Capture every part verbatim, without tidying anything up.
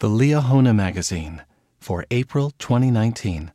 The Liahona Magazine for April twenty nineteen.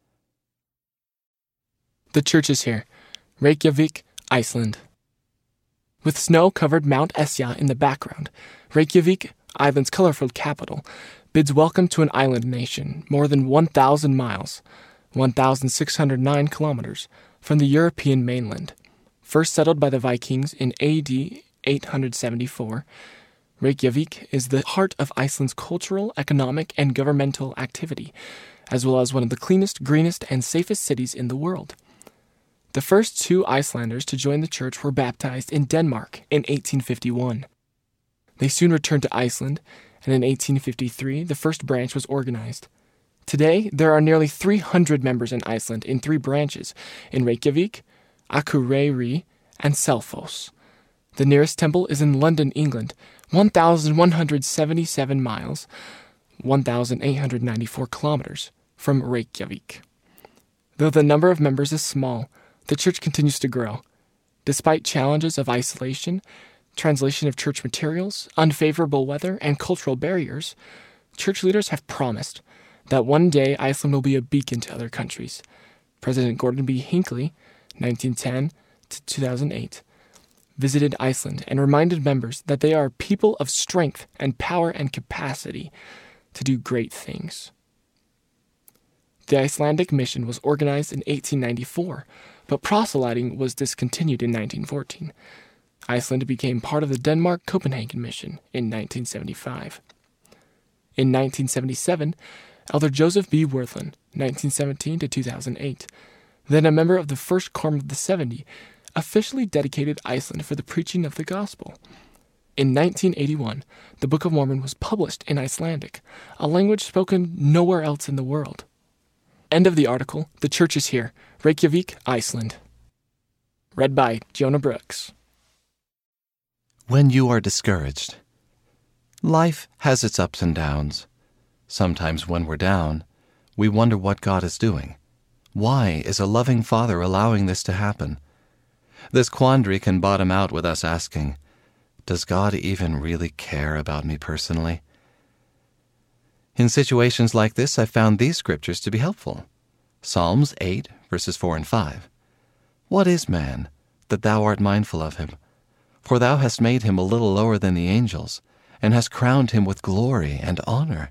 The church is here, Reykjavik, Iceland. With snow-covered Mount Esja in the background, Reykjavik, Iceland's colorful capital, bids welcome to an island nation more than one thousand miles, one thousand six hundred nine kilometers, from the European mainland. First settled by the Vikings in A D eight hundred seventy-four, Reykjavik is the heart of Iceland's cultural, economic, and governmental activity, as well as one of the cleanest, greenest, and safest cities in the world. The first two Icelanders to join the church were baptized in Denmark in eighteen fifty-one. They soon returned to Iceland, and in eighteen fifty-three, the first branch was organized. Today, there are nearly three hundred members in Iceland in three branches, in Reykjavik, Akureyri, and Selfoss. The nearest temple is in London, England, one thousand one hundred seventy-seven miles, one thousand eight hundred ninety-four kilometers, from Reykjavik. Though the number of members is small, the church continues to grow. Despite challenges of isolation, translation of church materials, unfavorable weather, and cultural barriers, church leaders have promised that one day Iceland will be a beacon to other countries. President Gordon B. Hinckley, nineteen ten to two thousand eight, visited Iceland and reminded members that they are a people of strength and power and capacity to do great things. The Icelandic mission was organized in eighteen ninety-four, but proselyting was discontinued in nineteen fourteen. Iceland became part of the Denmark-Copenhagen mission in nineteen seventy-five. In nineteen seventy-seven, Elder Joseph B. Worthlin, nineteen seventeen to two thousand eight, then a member of the First Quorum of the Seventy, officially dedicated Iceland for the preaching of the gospel. In nineteen eighty-one, the Book of Mormon was published in Icelandic, a language spoken nowhere else in the world. End of the article. The church is here, Reykjavik, Iceland. Read by Jonah Brooks. When you are discouraged. Life has its ups and downs. Sometimes when we're down, we wonder what God is doing. Why is a loving Father allowing this to happen? This quandary can bottom out with us asking, does God even really care about me personally? In situations like this, I found these scriptures to be helpful. Psalms eight, verses four and five. What is man, that thou art mindful of him? For thou hast made him a little lower than the angels, and hast crowned him with glory and honor.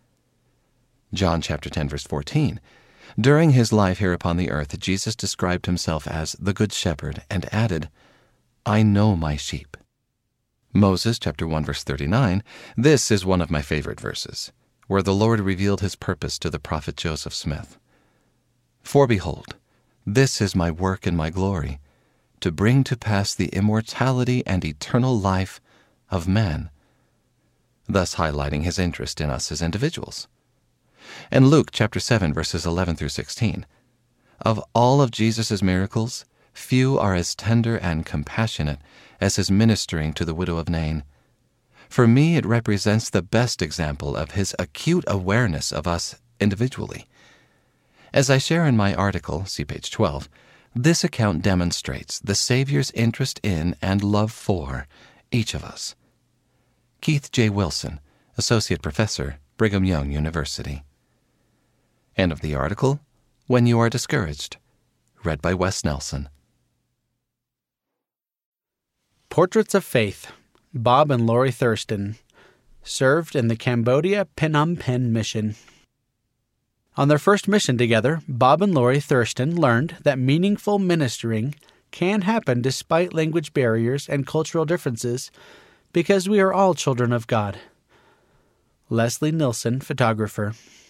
John chapter ten, verse fourteen. During his life here upon the earth, Jesus described himself as the Good Shepherd and added, I know my sheep. Moses chapter one, verse thirty-nine. This is one of my favorite verses, where the Lord revealed his purpose to the prophet Joseph Smith. For behold, this is my work and my glory, to bring to pass the immortality and eternal life of man, thus highlighting his interest in us as individuals. And Luke chapter seven, verses eleven through sixteen. Of all of Jesus' miracles, few are as tender and compassionate as his ministering to the widow of Nain. For me, it represents the best example of his acute awareness of us individually. As I share in my article, see page twelve, this account demonstrates the Savior's interest in and love for each of us. Keith J. Wilson, Associate Professor, Brigham Young University. End of the article. When You Are Discouraged. Read by Wes Nelson. Portraits of Faith. Bob and Lori Thurston. Served in the Cambodia Phnom Penh Mission. On their first mission together, Bob and Lori Thurston learned that meaningful ministering can happen despite language barriers and cultural differences because we are all children of God. Leslie Nilsson, photographer.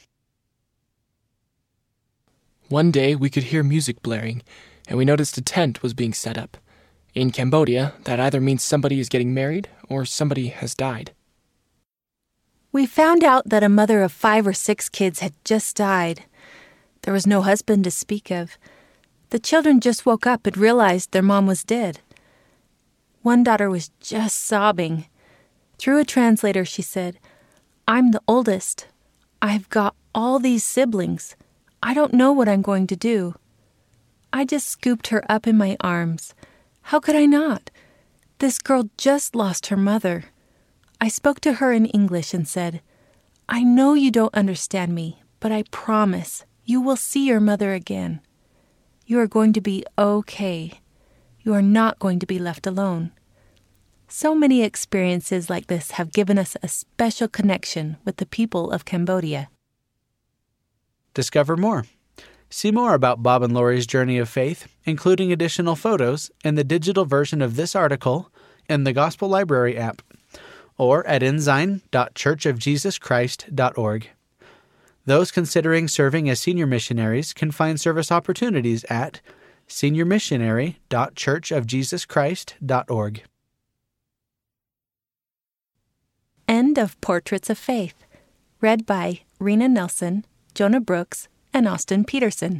One day we could hear music blaring, and we noticed a tent was being set up. In Cambodia, that either means somebody is getting married or somebody has died. We found out that a mother of five or six kids had just died. There was no husband to speak of. The children just woke up and realized their mom was dead. One daughter was just sobbing. Through a translator, she said, I'm the oldest. I've got all these siblings. I don't know what I'm going to do. I just scooped her up in my arms. How could I not? This girl just lost her mother. I spoke to her in English and said, I know you don't understand me, but I promise you will see your mother again. You are going to be okay. You are not going to be left alone. So many experiences like this have given us a special connection with the people of Cambodia. Discover more. See more about Bob and Lori's journey of faith, including additional photos and the digital version of this article in the Gospel Library app, or at ensign dot church of jesus christ dot org. Those considering serving as senior missionaries can find service opportunities at senior missionary dot church of jesus christ dot org. End of Portraits of Faith, read by Rena Nelson, Jonah Brooks, and Austin Peterson.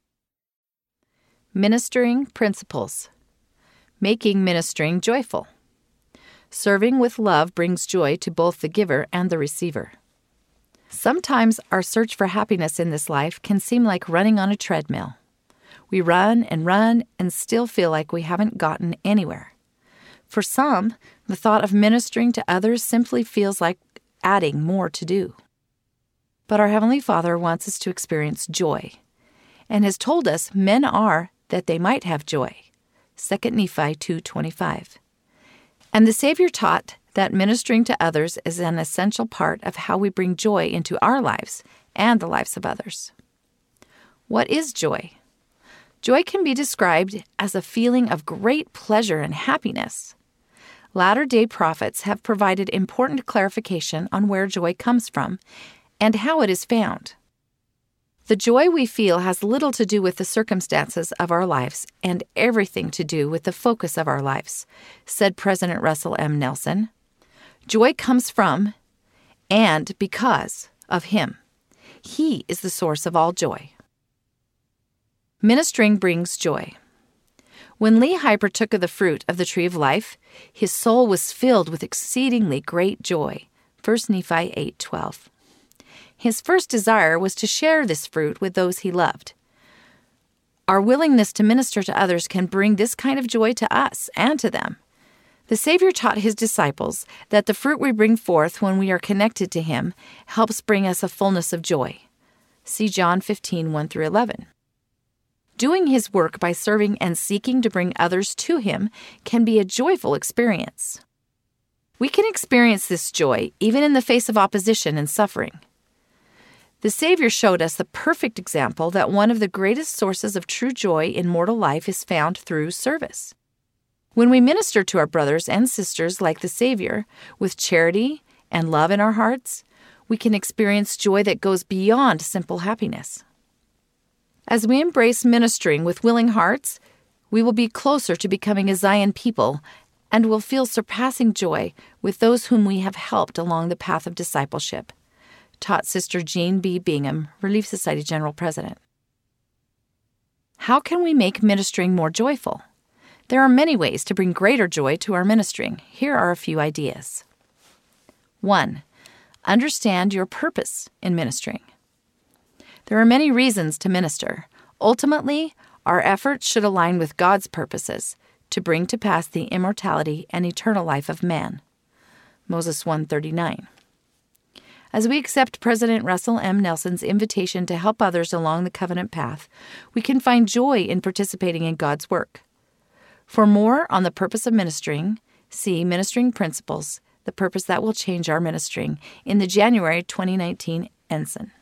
Ministering Principles. Making ministering joyful. Serving with love brings joy to both the giver and the receiver. Sometimes our search for happiness in this life can seem like running on a treadmill. We run and run and still feel like we haven't gotten anywhere. For some, the thought of ministering to others simply feels like adding more to do. But our Heavenly Father wants us to experience joy, and has told us men are that they might have joy. Second Nephi two twenty-five. And the Savior taught that ministering to others is an essential part of how we bring joy into our lives and the lives of others. What is joy? Joy can be described as a feeling of great pleasure and happiness. Latter-day prophets have provided important clarification on where joy comes from and how it is found. The joy we feel has little to do with the circumstances of our lives and everything to do with the focus of our lives, said President Russell M. Nelson. Joy comes from and because of Him. He is the source of all joy. Ministering brings joy. When Lehi partook of the fruit of the tree of life, his soul was filled with exceedingly great joy. First Nephi eight twelve. His first desire was to share this fruit with those he loved. Our willingness to minister to others can bring this kind of joy to us and to them. The Savior taught his disciples that the fruit we bring forth when we are connected to Him helps bring us a fullness of joy. See John fifteen one through eleven. Doing His work by serving and seeking to bring others to Him can be a joyful experience. We can experience this joy even in the face of opposition and suffering. The Savior showed us the perfect example that one of the greatest sources of true joy in mortal life is found through service. When we minister to our brothers and sisters like the Savior, with charity and love in our hearts, we can experience joy that goes beyond simple happiness. As we embrace ministering with willing hearts, we will be closer to becoming a Zion people and will feel surpassing joy with those whom we have helped along the path of discipleship, taught Sister Jean B. Bingham, Relief Society General President. How can we make ministering more joyful? There are many ways to bring greater joy to our ministering. Here are a few ideas. One, understand your purpose in ministering. There are many reasons to minister. Ultimately, our efforts should align with God's purposes to bring to pass the immortality and eternal life of man. Moses one thirty-nine. As we accept President Russell M. Nelson's invitation to help others along the covenant path, we can find joy in participating in God's work. For more on the purpose of ministering, see Ministering Principles, the purpose that will change our ministering, in the January twenty nineteen Ensign.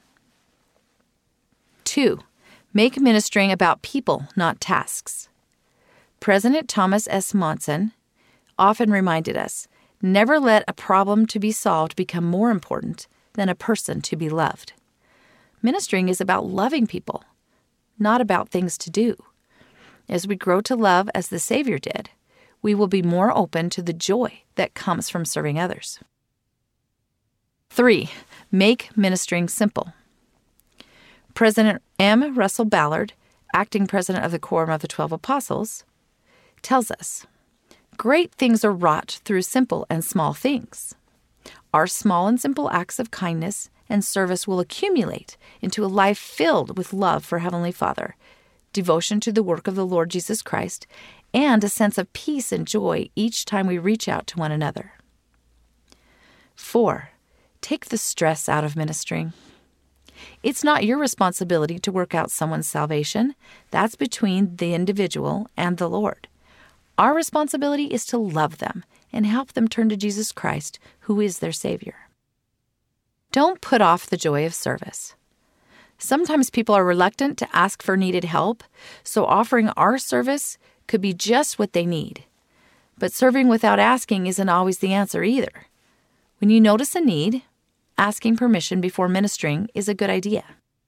Two, make ministering about people, not tasks. President Thomas S. Monson often reminded us, never let a problem to be solved become more important than a person to be loved. Ministering is about loving people, not about things to do. As we grow to love as the Savior did, we will be more open to the joy that comes from serving others. Three, make ministering simple. President M. Russell Ballard, acting president of the Quorum of the Twelve Apostles, tells us, great things are wrought through simple and small things. Our small and simple acts of kindness and service will accumulate into a life filled with love for Heavenly Father, devotion to the work of the Lord Jesus Christ, and a sense of peace and joy each time we reach out to one another. Four, Take the stress out of ministering. It's not your responsibility to work out someone's salvation. That's between the individual and the Lord. Our responsibility is to love them and help them turn to Jesus Christ, who is their Savior. Don't put off the joy of service. Sometimes people are reluctant to ask for needed help, so offering our service could be just what they need. But serving without asking isn't always the answer either. When you notice a need, asking permission before ministering is a good idea.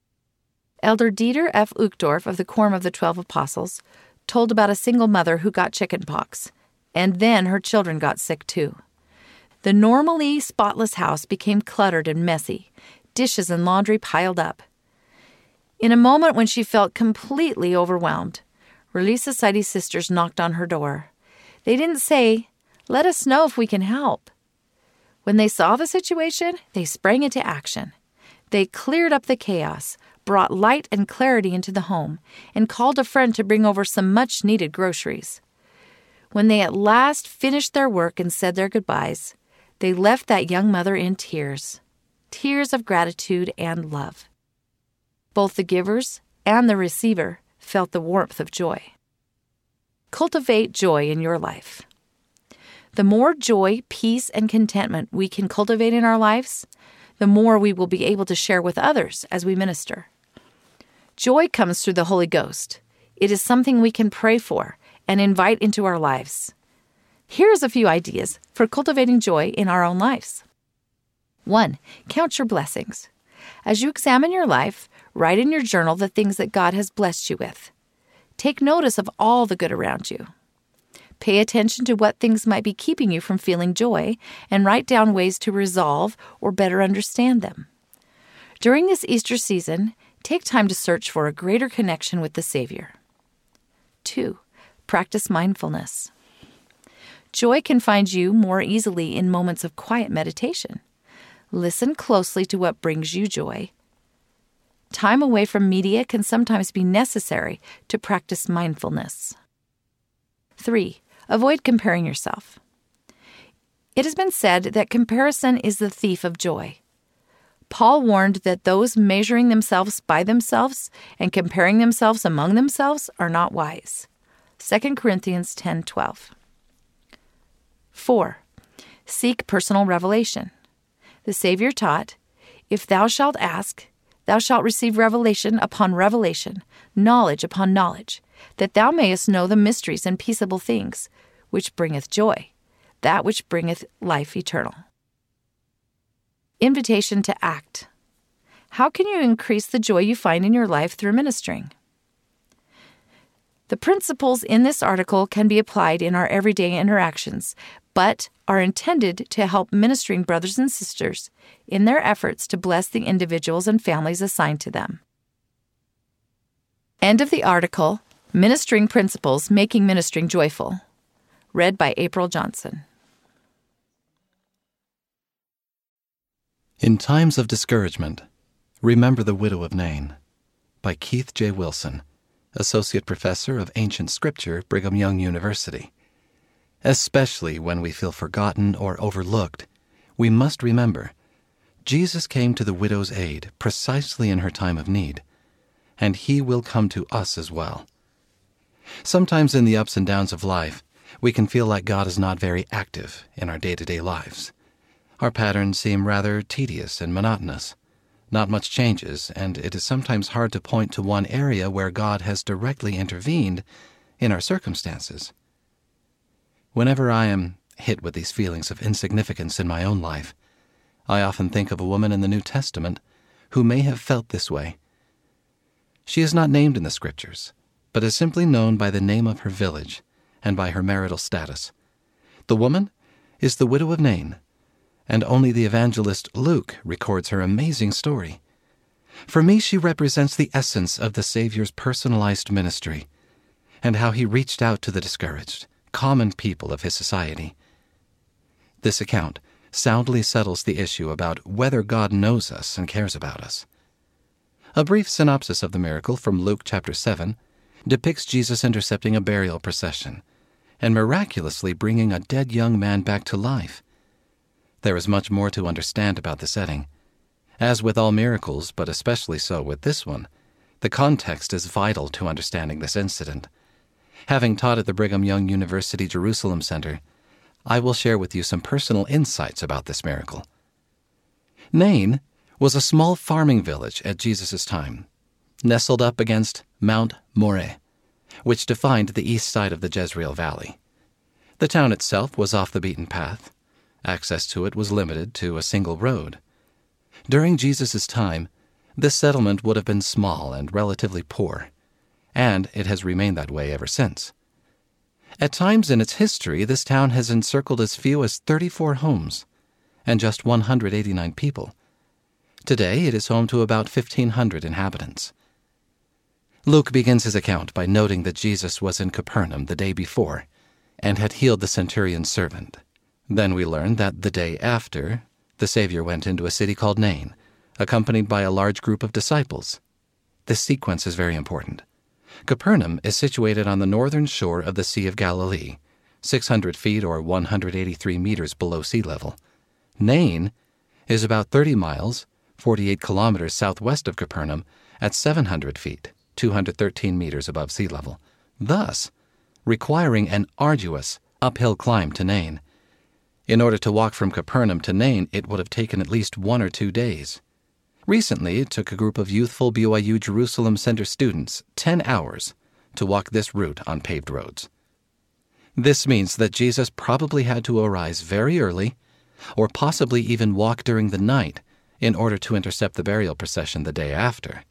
Elder Dieter F. Uchtdorf of the Quorum of the Twelve Apostles told about a single mother who got chicken pox, and then her children got sick too. The normally spotless house became cluttered and messy, dishes and laundry piled up. In a moment when she felt completely overwhelmed, Relief Society sisters knocked on her door. They didn't say, "Let us know if we can help." When they saw the situation, they sprang into action. They cleared up the chaos, brought light and clarity into the home, and called a friend to bring over some much-needed groceries. When they at last finished their work and said their goodbyes, they left that young mother in tears, tears of gratitude and love. Both the givers and the receiver felt the warmth of joy. Cultivate joy in your life. The more joy, peace, and contentment we can cultivate in our lives, the more we will be able to share with others as we minister. Joy comes through the Holy Ghost. It is something we can pray for and invite into our lives. Here's a few ideas for cultivating joy in our own lives. One, count your blessings. As you examine your life, write in your journal the things that God has blessed you with. Take notice of all the good around you. Pay attention to what things might be keeping you from feeling joy, and write down ways to resolve or better understand them. During this Easter season, take time to search for a greater connection with the Savior. Two, practice mindfulness. Joy can find you more easily in moments of quiet meditation. Listen closely to what brings you joy. Time away from media can sometimes be necessary to practice mindfulness. Three, avoid comparing yourself. It has been said that comparison is the thief of joy. Paul warned that those measuring themselves by themselves and comparing themselves among themselves are not wise. Second Corinthians ten twelve. Four, seek personal revelation. The Savior taught, "If thou shalt ask, thou shalt receive revelation upon revelation, knowledge upon knowledge, that thou mayest know the mysteries and peaceable things, which bringeth joy, that which bringeth life eternal." Invitation to act. How can you increase the joy you find in your life through ministering? The principles in this article can be applied in our everyday interactions, but are intended to help ministering brothers and sisters in their efforts to bless the individuals and families assigned to them. End of the article, Ministering Principles Making Ministering Joyful, read by April Johnson. In Times of Discouragement, Remember the Widow of Nain, by Keith J. Wilson, Associate Professor of Ancient Scripture, Brigham Young University. Especially when we feel forgotten or overlooked, we must remember Jesus came to the widow's aid precisely in her time of need, and He will come to us as well. Sometimes in the ups and downs of life, we can feel like God is not very active in our day-to-day lives. Our patterns seem rather tedious and monotonous. Not much changes, and it is sometimes hard to point to one area where God has directly intervened in our circumstances. Whenever I am hit with these feelings of insignificance in my own life, I often think of a woman in the New Testament who may have felt this way. She is not named in the Scriptures, but is simply known by the name of her village and by her marital status. The woman is the widow of Nain, and only the evangelist Luke records her amazing story. For me, she represents the essence of the Savior's personalized ministry and how He reached out to the discouraged, common people of His society. This account soundly settles the issue about whether God knows us and cares about us. A brief synopsis of the miracle from Luke chapter seven depicts Jesus intercepting a burial procession and miraculously bringing a dead young man back to life. There is much more to understand about the setting. As with all miracles, but especially so with this one, the context is vital to understanding this incident. Having taught at the Brigham Young University Jerusalem Center, I will share with you some personal insights about this miracle. Nain was a small farming village at Jesus' time, nestled up against Mount Moreh, which defined the east side of the Jezreel Valley. The town itself was off the beaten path. Access to it was limited to a single road. During Jesus' time, this settlement would have been small and relatively poor, and it has remained that way ever since. At times in its history, this town has encircled as few as thirty-four homes and just one hundred eighty-nine people. Today, it is home to about fifteen hundred inhabitants. Luke begins his account by noting that Jesus was in Capernaum the day before and had healed the centurion's servant. Then we learn that the day after, the Savior went into a city called Nain, accompanied by a large group of disciples. This sequence is very important. Capernaum is situated on the northern shore of the Sea of Galilee, six hundred feet or one hundred eighty-three meters below sea level. Nain is about thirty miles, forty-eight kilometers southwest of Capernaum, at seven hundred feet, two hundred thirteen meters above sea level, thus requiring an arduous uphill climb to Nain. In order to walk from Capernaum to Nain, it would have taken at least one or two days. Recently, it took a group of youthful B Y U Jerusalem Center students ten hours to walk this route on paved roads. This means that Jesus probably had to arise very early, or possibly even walk during the night, in order to intercept the burial procession the day after.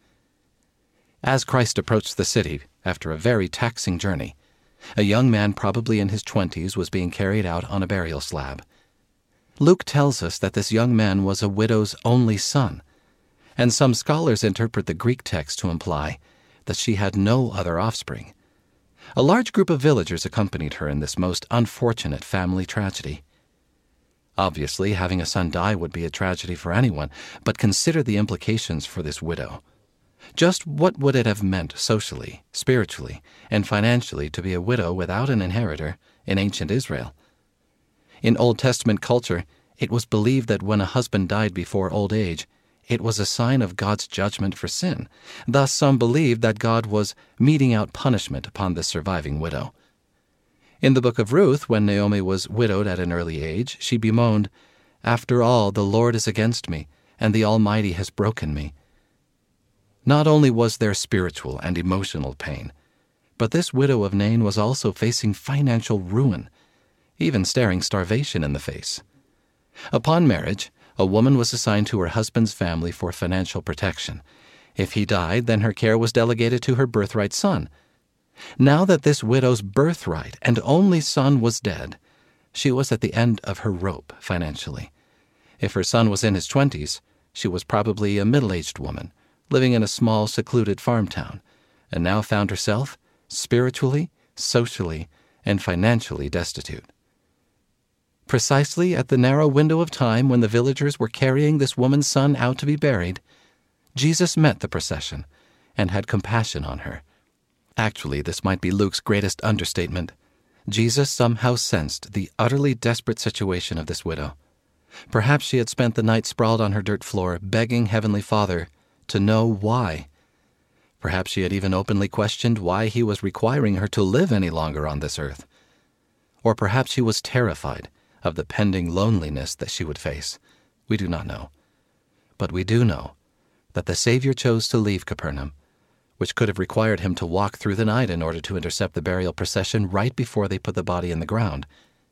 As Christ approached the city after a very taxing journey, a young man probably in his twenties was being carried out on a burial slab. Luke tells us that this young man was a widow's only son, and some scholars interpret the Greek text to imply that she had no other offspring. A large group of villagers accompanied her in this most unfortunate family tragedy. Obviously, having a son die would be a tragedy for anyone, but consider the implications for this widow. Just what would it have meant socially, spiritually, and financially to be a widow without an inheritor in ancient Israel? In Old Testament culture, it was believed that when a husband died before old age, it was a sign of God's judgment for sin. Thus, some believed that God was meting out punishment upon this surviving widow. In the book of Ruth, when Naomi was widowed at an early age, she bemoaned, "After all, the Lord is against me, and the Almighty has broken me." Not only was there spiritual and emotional pain, but this widow of Nain was also facing financial ruin, even staring starvation in the face. Upon marriage, a woman was assigned to her husband's family for financial protection. If he died, then her care was delegated to her birthright son. Now that this widow's birthright and only son was dead, she was at the end of her rope financially. If her son was in his twenties, she was probably a middle-aged woman, living in a small, secluded farm town, and now found herself spiritually, socially, and financially destitute. Precisely at the narrow window of time when the villagers were carrying this woman's son out to be buried, Jesus met the procession and had compassion on her. Actually, this might be Luke's greatest understatement. Jesus somehow sensed the utterly desperate situation of this widow. Perhaps she had spent the night sprawled on her dirt floor, begging Heavenly Father to know why. Perhaps she had even openly questioned why he was requiring her to live any longer on this earth. Or perhaps she was terrified of the pending loneliness that she would face. We do not know. But we do know that the Savior chose to leave Capernaum, which could have required him to walk through the night in order to intercept the burial procession right before they put the body in the ground.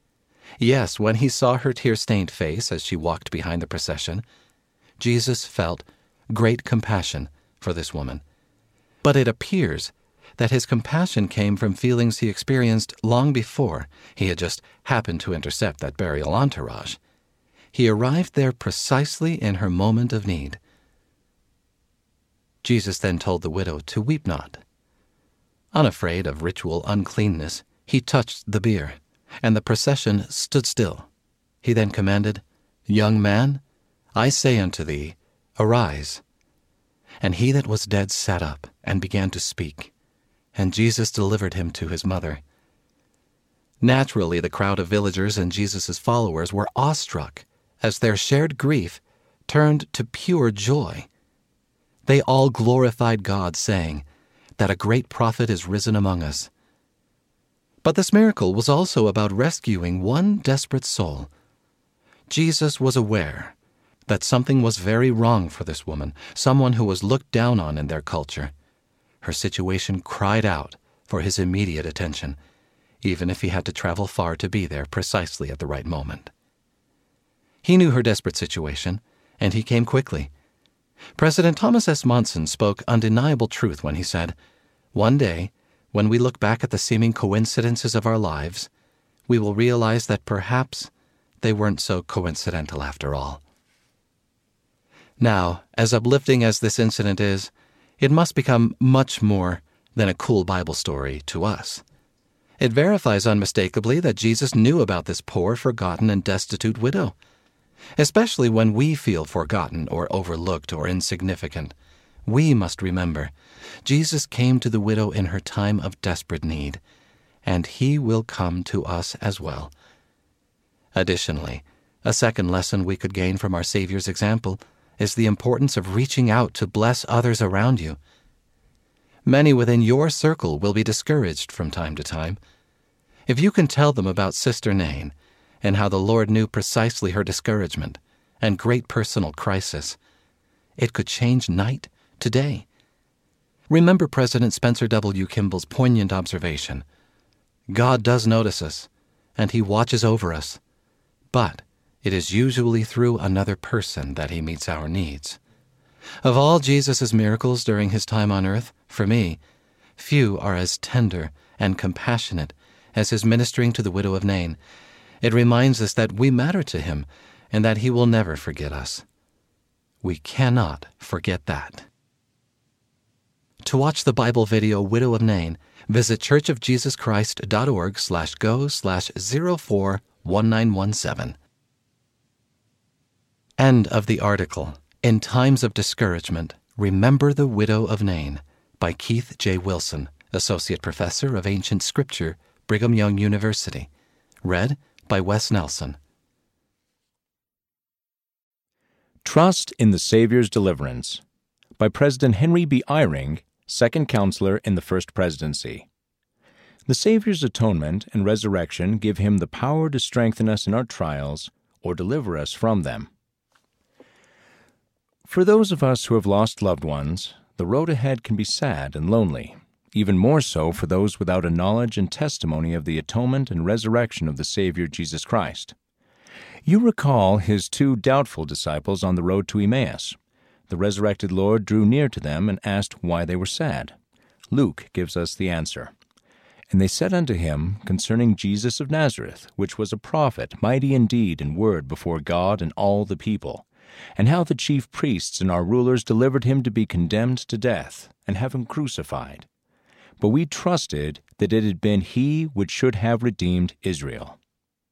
Yes, when he saw her tear-stained face as she walked behind the procession, Jesus felt great compassion for this woman. But it appears that his compassion came from feelings he experienced long before he had just happened to intercept that burial entourage. He arrived there precisely in her moment of need. Jesus then told the widow to weep not. Unafraid of ritual uncleanness, he touched the bier, and the procession stood still. He then commanded, "Young man, I say unto thee, arise." And he that was dead sat up and began to speak, and Jesus delivered him to his mother. Naturally, the crowd of villagers and Jesus' followers were awestruck as their shared grief turned to pure joy. They all glorified God, saying that a great prophet is risen among us. But this miracle was also about rescuing one desperate soul. Jesus was aware that something was very wrong for this woman, someone who was looked down on in their culture. Her situation cried out for his immediate attention, even if he had to travel far to be there precisely at the right moment. He knew her desperate situation, and he came quickly. President Thomas S. Monson spoke undeniable truth when he said, "One day, when we look back at the seeming coincidences of our lives, we will realize that perhaps they weren't so coincidental after all." Now, as uplifting as this incident is, it must become much more than a cool Bible story to us. It verifies unmistakably that Jesus knew about this poor, forgotten, and destitute widow. Especially when we feel forgotten or overlooked or insignificant, we must remember Jesus came to the widow in her time of desperate need, and he will come to us as well. Additionally, a second lesson we could gain from our Savior's example is the importance of reaching out to bless others around you. Many within your circle will be discouraged from time to time. If you can tell them about Sister Nain and how the Lord knew precisely her discouragement and great personal crisis, it could change night to day. Remember President Spencer W. Kimball's poignant observation: God does notice us, and he watches over us, but it is usually through another person that he meets our needs. Of all Jesus' miracles during his time on earth, for me, few are as tender and compassionate as his ministering to the widow of Nain. It reminds us that we matter to him and that he will never forget us. We cannot forget that. To watch the Bible video Widow of Nain, visit churchofjesuschrist.org slash go slash zero four one nine one seven. End of the article. In Times of Discouragement, Remember the Widow of Nain by Keith J. Wilson, Associate Professor of Ancient Scripture, Brigham Young University. Read by Wes Nelson. Trust in the Savior's Deliverance by President Henry B. Eyring, Second Counselor in the First Presidency. The Savior's atonement and resurrection give him the power to strengthen us in our trials or deliver us from them. For those of us who have lost loved ones, the road ahead can be sad and lonely, even more so for those without a knowledge and testimony of the atonement and resurrection of the Savior Jesus Christ. You recall his two doubtful disciples on the road to Emmaus. The resurrected Lord drew near to them and asked why they were sad. Luke gives us the answer. And they said unto him concerning Jesus of Nazareth, which was a prophet, mighty in deed and word before God and all the people, and how the chief priests and our rulers delivered him to be condemned to death, and have him crucified. But we trusted that it had been he which should have redeemed Israel.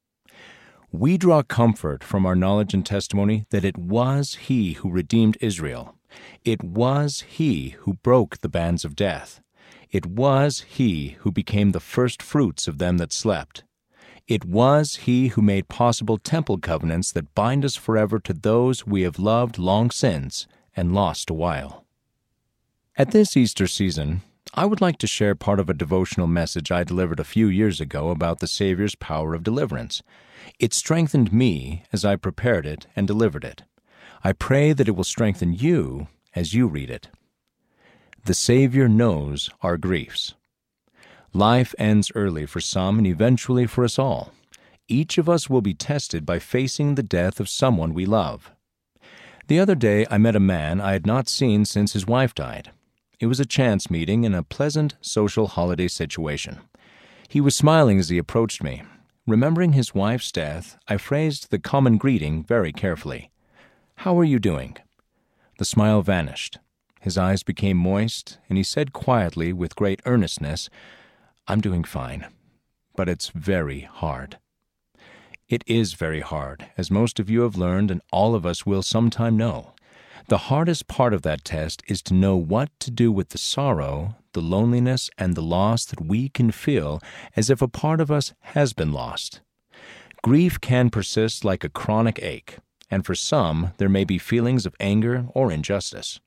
We draw comfort from our knowledge and testimony that it was he who redeemed Israel. It was he who broke the bands of death. It was he who became the first fruits of them that slept. It was he who made possible temple covenants that bind us forever to those we have loved long since and lost a while. At this Easter season, I would like to share part of a devotional message I delivered a few years ago about the Savior's power of deliverance. It strengthened me as I prepared it and delivered it. I pray that it will strengthen you as you read it. The Savior knows our griefs. Life ends early for some and eventually for us all. Each of us will be tested by facing the death of someone we love. The other day I met a man I had not seen since his wife died. It was a chance meeting in a pleasant social holiday situation. He was smiling as he approached me. Remembering his wife's death, I phrased the common greeting very carefully. "How are you doing?" The smile vanished. His eyes became moist, and he said quietly with great earnestness, "I'm doing fine, but it's very hard." It is very hard, as most of you have learned and all of us will sometime know. The hardest part of that test is to know what to do with the sorrow, the loneliness, and the loss that we can feel as if a part of us has been lost. Grief can persist like a chronic ache, and for some there may be feelings of anger or injustice.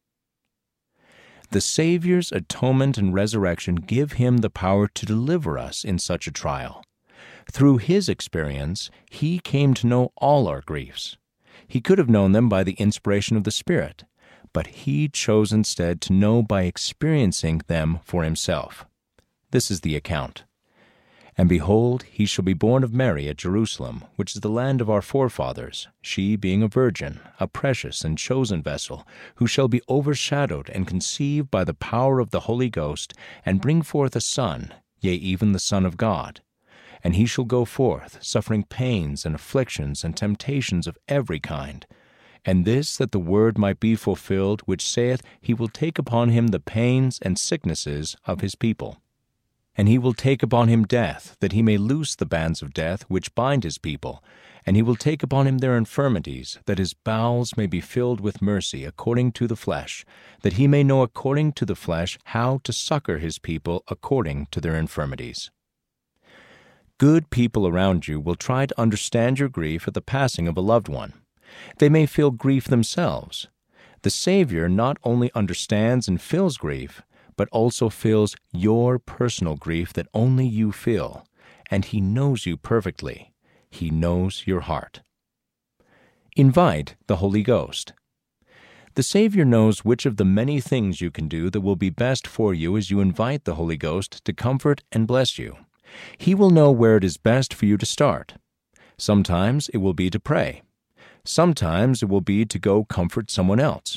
The Savior's atonement and resurrection give him the power to deliver us in such a trial. Through his experience, he came to know all our griefs. He could have known them by the inspiration of the Spirit, but he chose instead to know by experiencing them for himself. This is the account. And behold, he shall be born of Mary at Jerusalem, which is the land of our forefathers, she being a virgin, a precious and chosen vessel, who shall be overshadowed and conceive by the power of the Holy Ghost, and bring forth a son, yea, even the Son of God. And he shall go forth, suffering pains and afflictions and temptations of every kind. And this that the word might be fulfilled, which saith, He will take upon him the pains and sicknesses of his people. And he will take upon him death, that he may loose the bands of death which bind his people. And he will take upon him their infirmities, that his bowels may be filled with mercy according to the flesh, that he may know according to the flesh how to succor his people according to their infirmities. Good people around you will try to understand your grief at the passing of a loved one. They may feel grief themselves. The Savior not only understands and feels grief, but also feels your personal grief that only you feel, and he knows you perfectly. He knows your heart. Invite the Holy Ghost. The Savior knows which of the many things you can do that will be best for you as you invite the Holy Ghost to comfort and bless you. He will know where it is best for you to start. Sometimes it will be to pray. Sometimes it will be to go comfort someone else.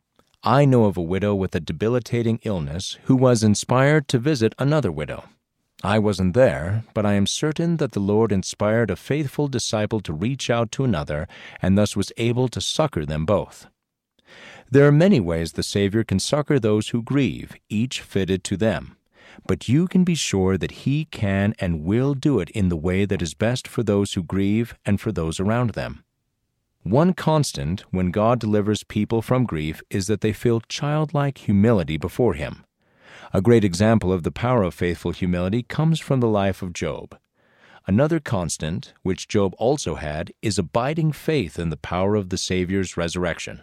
I know of a widow with a debilitating illness who was inspired to visit another widow. I wasn't there, but I am certain that the Lord inspired a faithful disciple to reach out to another and thus was able to succor them both. There are many ways the Savior can succor those who grieve, each fitted to them. But you can be sure that He can and will do it in the way that is best for those who grieve and for those around them. One constant when God delivers people from grief is that they feel childlike humility before Him. A great example of the power of faithful humility comes from the life of Job. Another constant, which Job also had, is abiding faith in the power of the Savior's resurrection.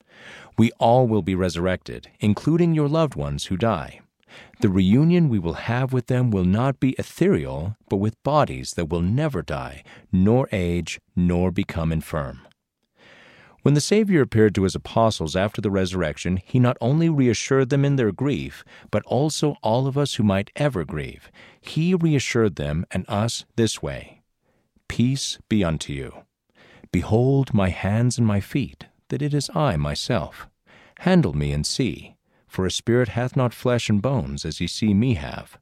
We all will be resurrected, including your loved ones who die. The reunion we will have with them will not be ethereal, but with bodies that will never die, nor age, nor become infirm. When the Savior appeared to His apostles after the resurrection, He not only reassured them in their grief, but also all of us who might ever grieve. He reassured them and us this way: Peace be unto you. Behold my hands and my feet, that it is I myself. Handle me and see, for a spirit hath not flesh and bones, as ye see me have.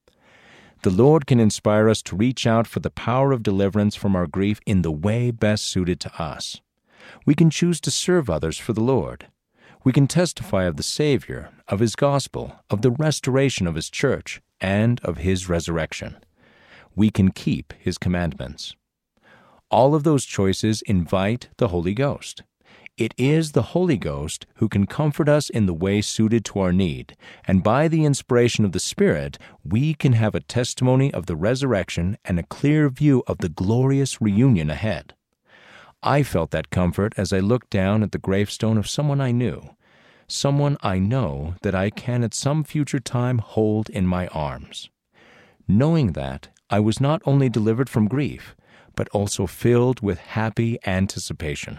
The Lord can inspire us to reach out for the power of deliverance from our grief in the way best suited to us. We can choose to serve others for the Lord. We can testify of the Savior, of His gospel, of the restoration of His church, and of His resurrection. We can keep His commandments. All of those choices invite the Holy Ghost. It is the Holy Ghost who can comfort us in the way suited to our need, and by the inspiration of the Spirit, we can have a testimony of the resurrection and a clear view of the glorious reunion ahead. I felt that comfort as I looked down at the gravestone of someone I knew, someone I know that I can at some future time hold in my arms. Knowing that, I was not only delivered from grief, but also filled with happy anticipation.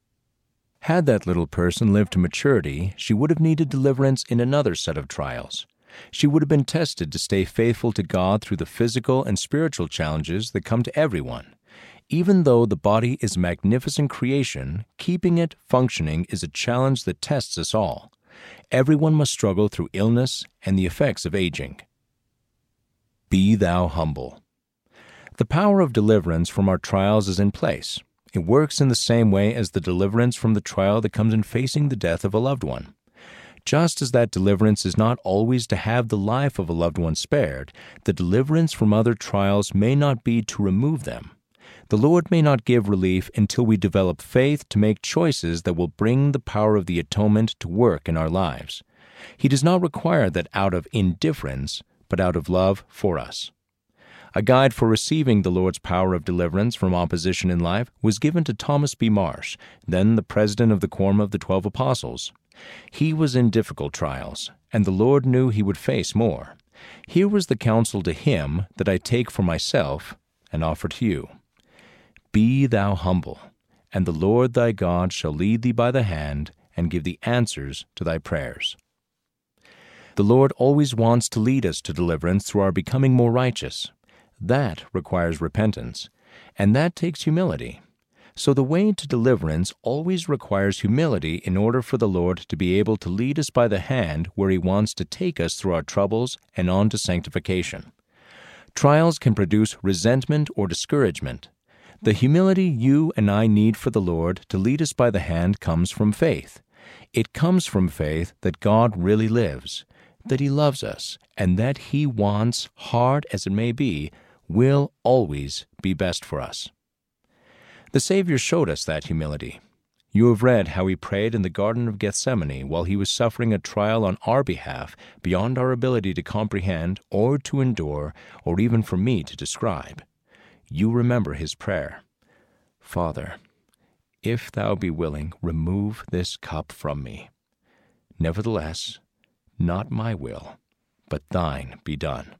Had that little person lived to maturity, she would have needed deliverance in another set of trials. She would have been tested to stay faithful to God through the physical and spiritual challenges that come to everyone. Even though the body is a magnificent creation, keeping it functioning is a challenge that tests us all. Everyone must struggle through illness and the effects of aging. Be thou humble. The power of deliverance from our trials is in place. It works in the same way as the deliverance from the trial that comes in facing the death of a loved one. Just as that deliverance is not always to have the life of a loved one spared, the deliverance from other trials may not be to remove them. The Lord may not give relief until we develop faith to make choices that will bring the power of the atonement to work in our lives. He does not require that out of indifference, but out of love for us. A guide for receiving the Lord's power of deliverance from opposition in life was given to Thomas B. Marsh, then the president of the Quorum of the Twelve Apostles. He was in difficult trials, and the Lord knew he would face more. Here was the counsel to him that I take for myself and offer to you. Be thou humble, and the Lord thy God shall lead thee by the hand and give thee answers to thy prayers. The Lord always wants to lead us to deliverance through our becoming more righteous. That requires repentance, and that takes humility. So the way to deliverance always requires humility in order for the Lord to be able to lead us by the hand where He wants to take us through our troubles and on to sanctification. Trials can produce resentment or discouragement. The humility you and I need for the Lord to lead us by the hand comes from faith. It comes from faith that God really lives, that He loves us, and that He wants, hard as it may be, will always be best for us. The Savior showed us that humility. You have read how He prayed in the Garden of Gethsemane while He was suffering a trial on our behalf beyond our ability to comprehend or to endure or even for me to describe. You remember His prayer, Father, if Thou be willing, remove this cup from me. Nevertheless, not my will, but Thine be done.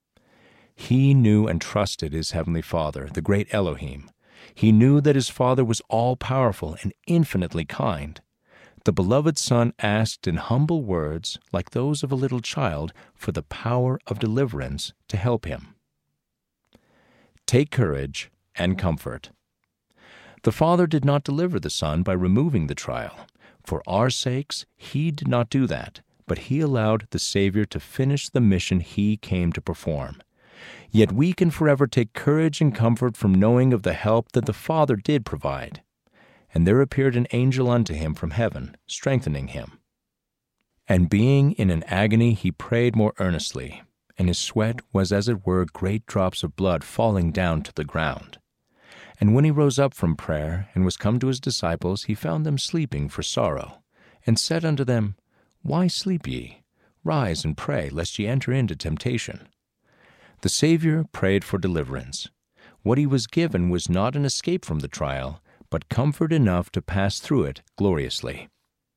He knew and trusted His Heavenly Father, the great Elohim. He knew that His Father was all-powerful and infinitely kind. The beloved Son asked in humble words, like those of a little child, for the power of deliverance to help him. Take courage and comfort. The Father did not deliver the Son by removing the trial. For our sakes, He did not do that, but He allowed the Savior to finish the mission He came to perform. Yet we can forever take courage and comfort from knowing of the help that the Father did provide. And there appeared an angel unto him from heaven, strengthening him. And being in an agony, he prayed more earnestly, and his sweat was as it were great drops of blood falling down to the ground. And when he rose up from prayer, and was come to his disciples, he found them sleeping for sorrow, and said unto them, Why sleep ye? Rise and pray, lest ye enter into temptation. The Savior prayed for deliverance. What He was given was not an escape from the trial, but comfort enough to pass through it gloriously.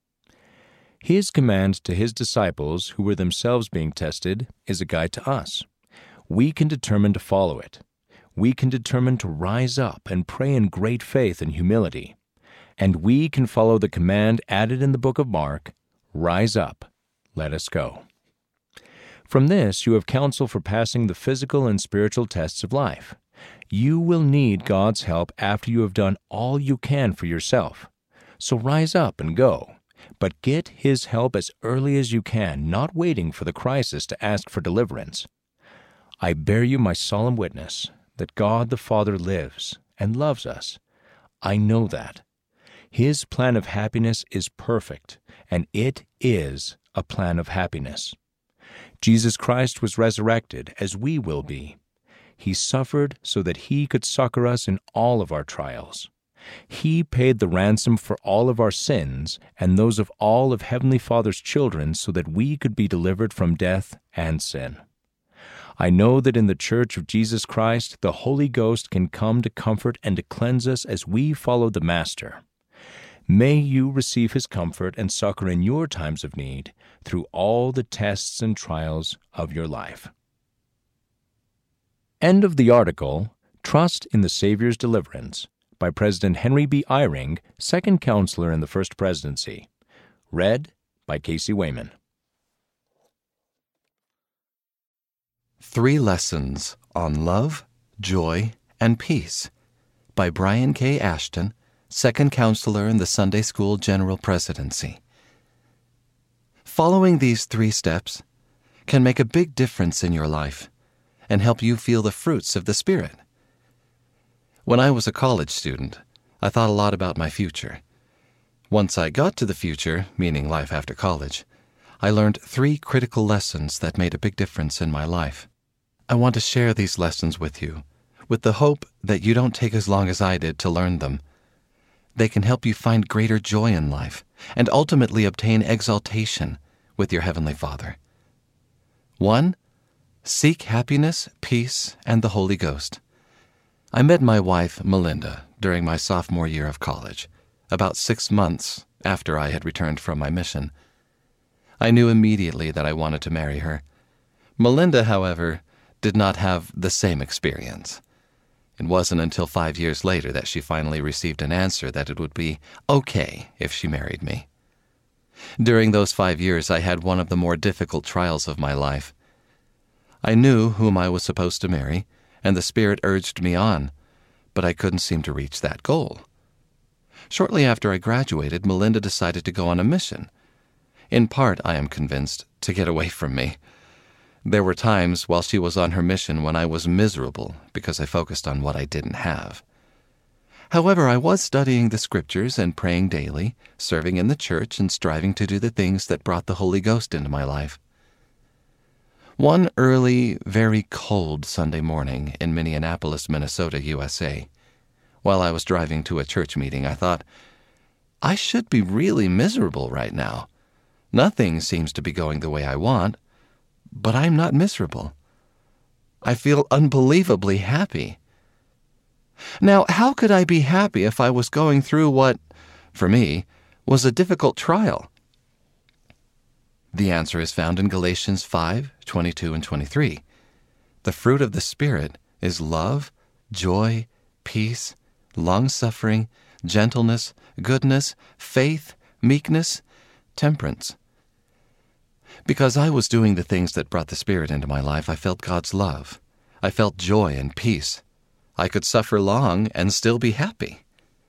His command to His disciples, who were themselves being tested, is a guide to us. We can determine to follow it. We can determine to rise up and pray in great faith and humility. And we can follow the command added in the book of Mark, Rise up, let us go. From this, you have counsel for passing the physical and spiritual tests of life. You will need God's help after you have done all you can for yourself. So rise up and go, but get His help as early as you can, not waiting for the crisis to ask for deliverance. I bear you my solemn witness that God the Father lives and loves us. I know that. His plan of happiness is perfect, and it is a plan of happiness. Jesus Christ was resurrected, as we will be. He suffered so that He could succor us in all of our trials. He paid the ransom for all of our sins and those of all of Heavenly Father's children so that we could be delivered from death and sin. I know that in the Church of Jesus Christ, the Holy Ghost can come to comfort and to cleanse us as we follow the Master. May you receive His comfort and succor in your times of need through all the tests and trials of your life. End of the article, Trust in the Savior's Deliverance, by President Henry B. Eyring, second counselor in the First Presidency. Read by Casey Wayman. Three Lessons on Love, Joy, and Peace, by Brian K. Ashton, second counselor in the Sunday School General Presidency. Following these three steps can make a big difference in your life and help you feel the fruits of the Spirit. When I was a college student, I thought a lot about my future. Once I got to the future, meaning life after college, I learned three critical lessons that made a big difference in my life. I want to share these lessons with you, with the hope that you don't take as long as I did to learn them. They can help you find greater joy in life and ultimately obtain exaltation with your Heavenly Father. One, Seek happiness, peace, and the Holy Ghost. I met my wife, Melinda, during my sophomore year of college, about six months after I had returned from my mission. I knew immediately that I wanted to marry her. Melinda, however, did not have the same experience. It wasn't until five years later that she finally received an answer that it would be okay if she married me. During those five years, I had one of the more difficult trials of my life. I knew whom I was supposed to marry, and the Spirit urged me on, but I couldn't seem to reach that goal. Shortly after I graduated, Melinda decided to go on a mission. In part, I am convinced, to get away from me. There were times while she was on her mission when I was miserable because I focused on what I didn't have. However, I was studying the Scriptures and praying daily, serving in the church and striving to do the things that brought the Holy Ghost into my life. One early, very cold Sunday morning in Minneapolis, Minnesota, U S A, while I was driving to a church meeting, I thought, I should be really miserable right now. Nothing seems to be going the way I want, but I'm not miserable. I feel unbelievably happy. Now, how could I be happy if I was going through what, for me, was a difficult trial? The answer is found in Galatians five, twenty-two and twenty-three. The fruit of the Spirit is love, joy, peace, long-suffering, gentleness, goodness, faith, meekness, temperance. Because I was doing the things that brought the Spirit into my life, I felt God's love. I felt joy and peace. I could suffer long and still be happy.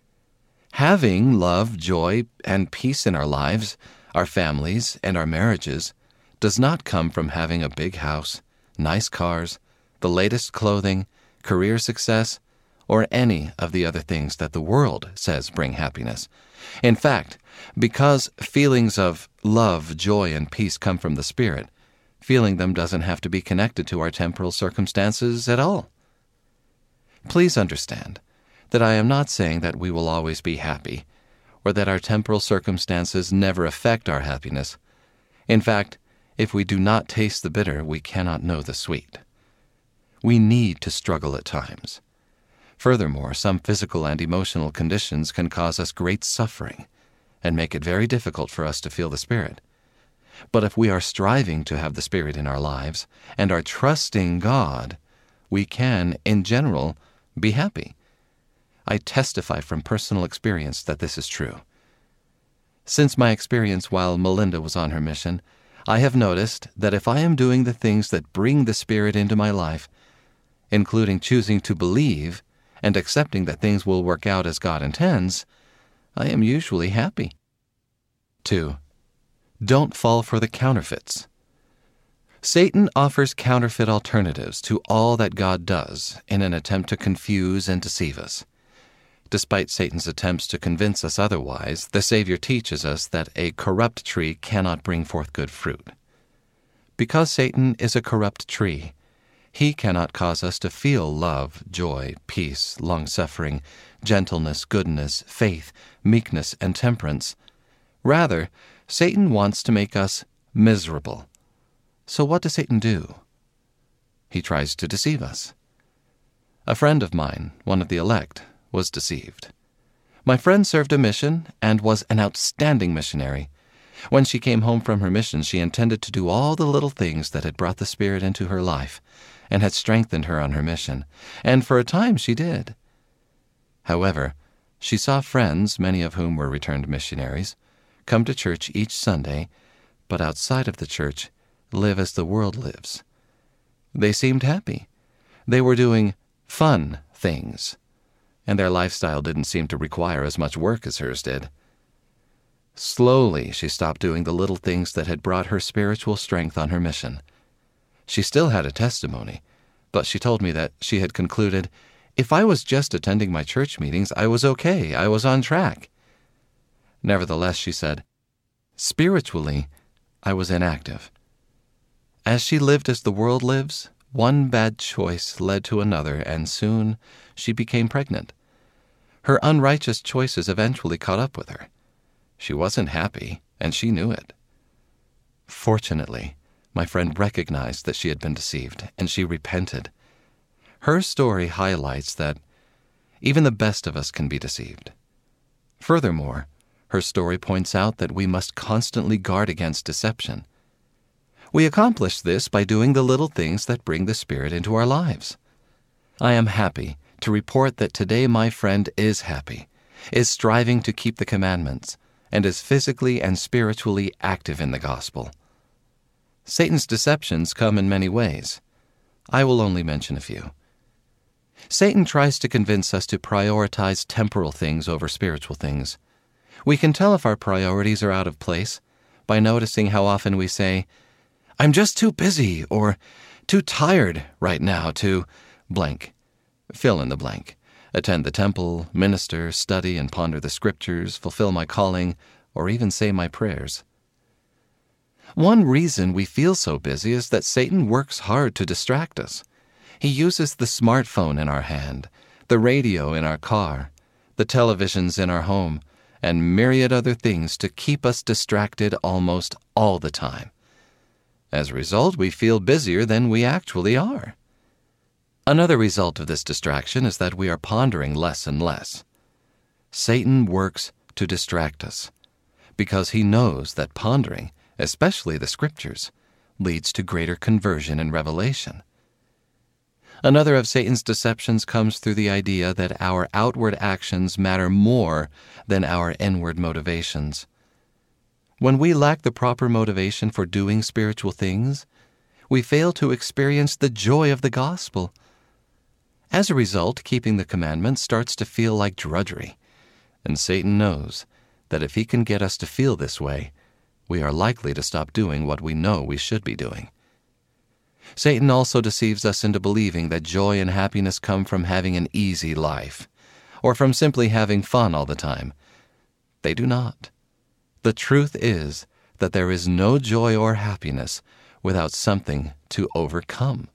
Having love, joy, and peace in our lives, our families, and our marriages does not come from having a big house, nice cars, the latest clothing, career success, or any of the other things that the world says bring happiness. In fact, because feelings of love, joy, and peace come from the Spirit, feeling them doesn't have to be connected to our temporal circumstances at all. Please understand that I am not saying that we will always be happy, or that our temporal circumstances never affect our happiness. In fact, if we do not taste the bitter, we cannot know the sweet. We need to struggle at times. Furthermore, some physical and emotional conditions can cause us great suffering and make it very difficult for us to feel the Spirit. But if we are striving to have the Spirit in our lives and are trusting God, we can, in general, be happy. I testify from personal experience that this is true. Since my experience while Melinda was on her mission, I have noticed that if I am doing the things that bring the Spirit into my life, including choosing to believe and accepting that things will work out as God intends, I am usually happy. Two, don't fall for the counterfeits. Satan offers counterfeit alternatives to all that God does in an attempt to confuse and deceive us. Despite Satan's attempts to convince us otherwise, the Savior teaches us that a corrupt tree cannot bring forth good fruit. Because Satan is a corrupt tree, he cannot cause us to feel love, joy, peace, long-suffering, gentleness, goodness, faith, meekness, and temperance. Rather, Satan wants to make us miserable. So what does Satan do? He tries to deceive us. A friend of mine, one of the elect, was deceived. My friend served a mission and was an outstanding missionary. When she came home from her mission, she intended to do all the little things that had brought the Spirit into her life and had strengthened her on her mission, and for a time she did. However, she saw friends, many of whom were returned missionaries, come to church each Sunday, but outside of the church, live as the world lives. They seemed happy. They were doing fun things, and their lifestyle didn't seem to require as much work as hers did. Slowly, she stopped doing the little things that had brought her spiritual strength on her mission. She still had a testimony, but she told me that she had concluded, if I was just attending my church meetings, I was okay, I was on track. Nevertheless, she said, spiritually, I was inactive. As she lived as the world lives, one bad choice led to another, and soon she became pregnant. Her unrighteous choices eventually caught up with her. She wasn't happy, and she knew it. Fortunately, My friend recognized that she had been deceived, and she repented. Her story highlights that even the best of us can be deceived. Furthermore, her story points out that we must constantly guard against deception. We accomplish this by doing the little things that bring the Spirit into our lives. I am happy to report that today my friend is happy, is striving to keep the commandments, and is physically and spiritually active in the gospel. Satan's deceptions come in many ways. I will only mention a few. Satan tries to convince us to prioritize temporal things over spiritual things. We can tell if our priorities are out of place by noticing how often we say, "I'm just too busy," or "too tired right now to blank." Fill in the blank. Attend the temple, minister, study and ponder the scriptures, fulfill my calling, or even say my prayers. One reason we feel so busy is that Satan works hard to distract us. He uses the smartphone in our hand, the radio in our car, the televisions in our home, and myriad other things to keep us distracted almost all the time. As a result, we feel busier than we actually are. Another result of this distraction is that we are pondering less and less. Satan works to distract us because he knows that pondering, especially the scriptures, leads to greater conversion and revelation. Another of Satan's deceptions comes through the idea that our outward actions matter more than our inward motivations. When we lack the proper motivation for doing spiritual things, we fail to experience the joy of the gospel. As a result, keeping the commandments starts to feel like drudgery, and Satan knows that if he can get us to feel this way, we are likely to stop doing what we know we should be doing. Satan also deceives us into believing that joy and happiness come from having an easy life, or from simply having fun all the time. They do not. The truth is that there is no joy or happiness without something to overcome.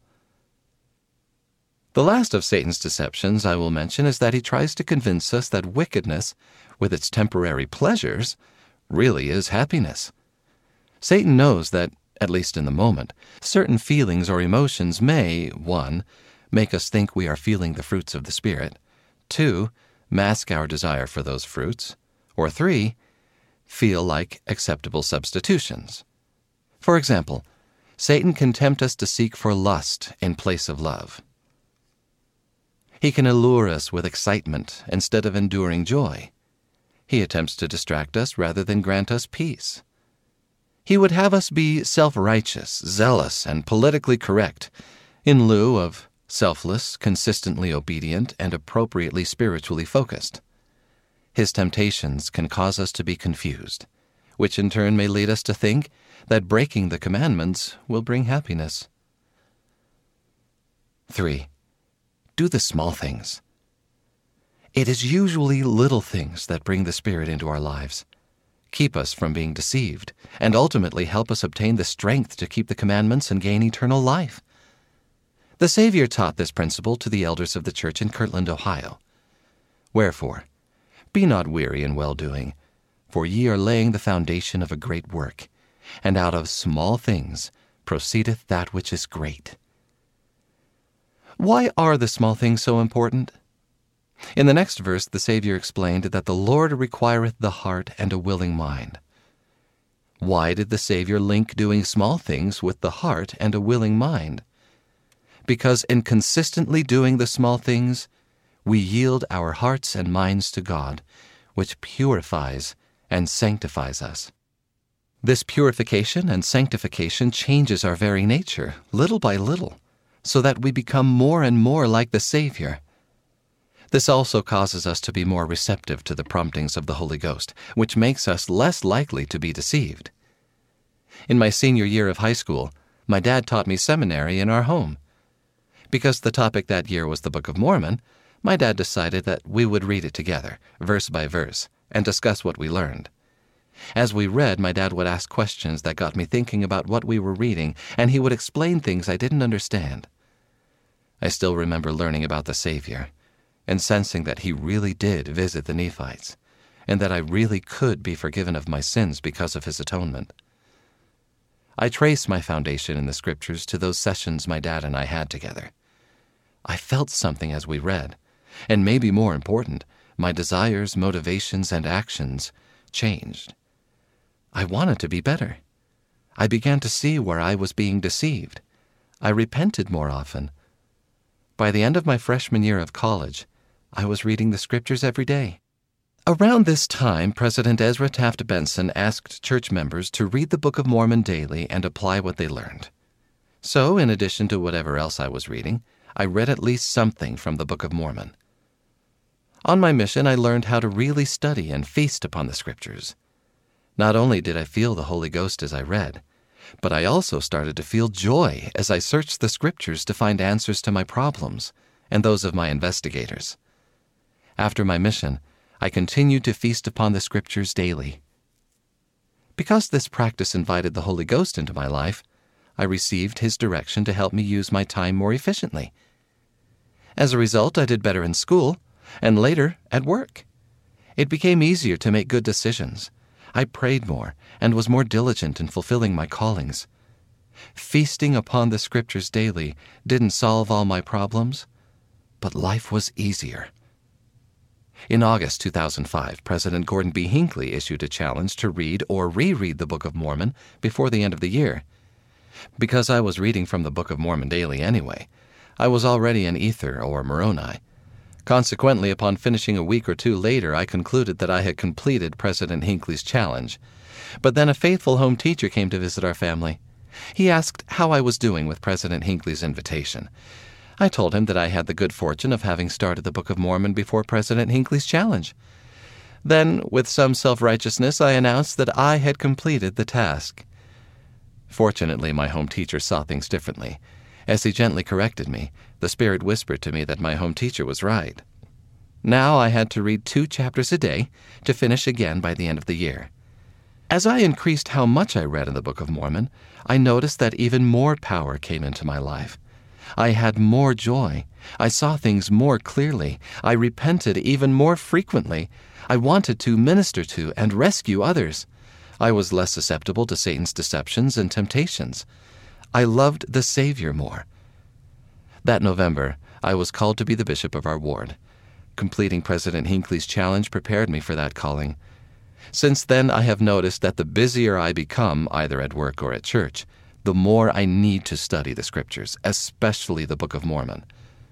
The last of Satan's deceptions I will mention is that he tries to convince us that wickedness, with its temporary pleasures, really is happiness. Satan knows that, at least in the moment, certain feelings or emotions may, one, make us think we are feeling the fruits of the Spirit, two, mask our desire for those fruits, or three, feel like acceptable substitutions. For example, Satan can tempt us to seek for lust in place of love. He can allure us with excitement instead of enduring joy. He attempts to distract us rather than grant us peace. He would have us be self-righteous, zealous, and politically correct, in lieu of selfless, consistently obedient, and appropriately spiritually focused. His temptations can cause us to be confused, which in turn may lead us to think that breaking the commandments will bring happiness. Three. Do the small things. It is usually little things that bring the Spirit into our lives, keep us from being deceived, and ultimately help us obtain the strength to keep the commandments and gain eternal life. The Savior taught this principle to the elders of the church in Kirtland, Ohio. Wherefore, be not weary in well-doing, for ye are laying the foundation of a great work, and out of small things proceedeth that which is great. Why are the small things so important? In the next verse, the Savior explained that the Lord requireth the heart and a willing mind. Why did the Savior link doing small things with the heart and a willing mind? Because in consistently doing the small things, we yield our hearts and minds to God, which purifies and sanctifies us. This purification and sanctification changes our very nature, little by little, so that we become more and more like the Savior. This also causes us to be more receptive to the promptings of the Holy Ghost, which makes us less likely to be deceived. In my senior year of high school, my dad taught me seminary in our home. Because the topic that year was the Book of Mormon, my dad decided that we would read it together, verse by verse, and discuss what we learned. As we read, my dad would ask questions that got me thinking about what we were reading, and he would explain things I didn't understand. I still remember learning about the Savior, and sensing that he really did visit the Nephites, and that I really could be forgiven of my sins because of his atonement. I trace my foundation in the Scriptures to those sessions my dad and I had together. I felt something as we read, and maybe more important, my desires, motivations, and actions changed. I wanted to be better. I began to see where I was being deceived. I repented more often. By the end of my freshman year of college, I was reading the Scriptures every day. Around this time, President Ezra Taft Benson asked church members to read the Book of Mormon daily and apply what they learned. So, in addition to whatever else I was reading, I read at least something from the Book of Mormon. On my mission, I learned how to really study and feast upon the Scriptures. Not only did I feel the Holy Ghost as I read, but I also started to feel joy as I searched the Scriptures to find answers to my problems and those of my investigators. After my mission, I continued to feast upon the Scriptures daily. Because this practice invited the Holy Ghost into my life, I received His direction to help me use my time more efficiently. As a result, I did better in school, and later at work. It became easier to make good decisions. I prayed more and was more diligent in fulfilling my callings. Feasting upon the Scriptures daily didn't solve all my problems, but life was easier. In August two thousand five, President Gordon B. Hinckley issued a challenge to read or reread the Book of Mormon before the end of the year. Because I was reading from the Book of Mormon daily anyway, I was already an Ether or Moroni. Consequently, upon finishing a week or two later, I concluded that I had completed President Hinckley's challenge. But then a faithful home teacher came to visit our family. He asked how I was doing with President Hinckley's invitation. I told him that I had the good fortune of having started the Book of Mormon before President Hinckley's challenge. Then, with some self-righteousness, I announced that I had completed the task. Fortunately, my home teacher saw things differently. As he gently corrected me, the Spirit whispered to me that my home teacher was right. Now I had to read two chapters a day to finish again by the end of the year. As I increased how much I read in the Book of Mormon, I noticed that even more power came into my life. I had more joy. I saw things more clearly. I repented even more frequently. I wanted to minister to and rescue others. I was less susceptible to Satan's deceptions and temptations. I loved the Savior more. That November, I was called to be the bishop of our ward. Completing President Hinckley's challenge prepared me for that calling. Since then, I have noticed that the busier I become, either at work or at church, the more I need to study the Scriptures, especially the Book of Mormon.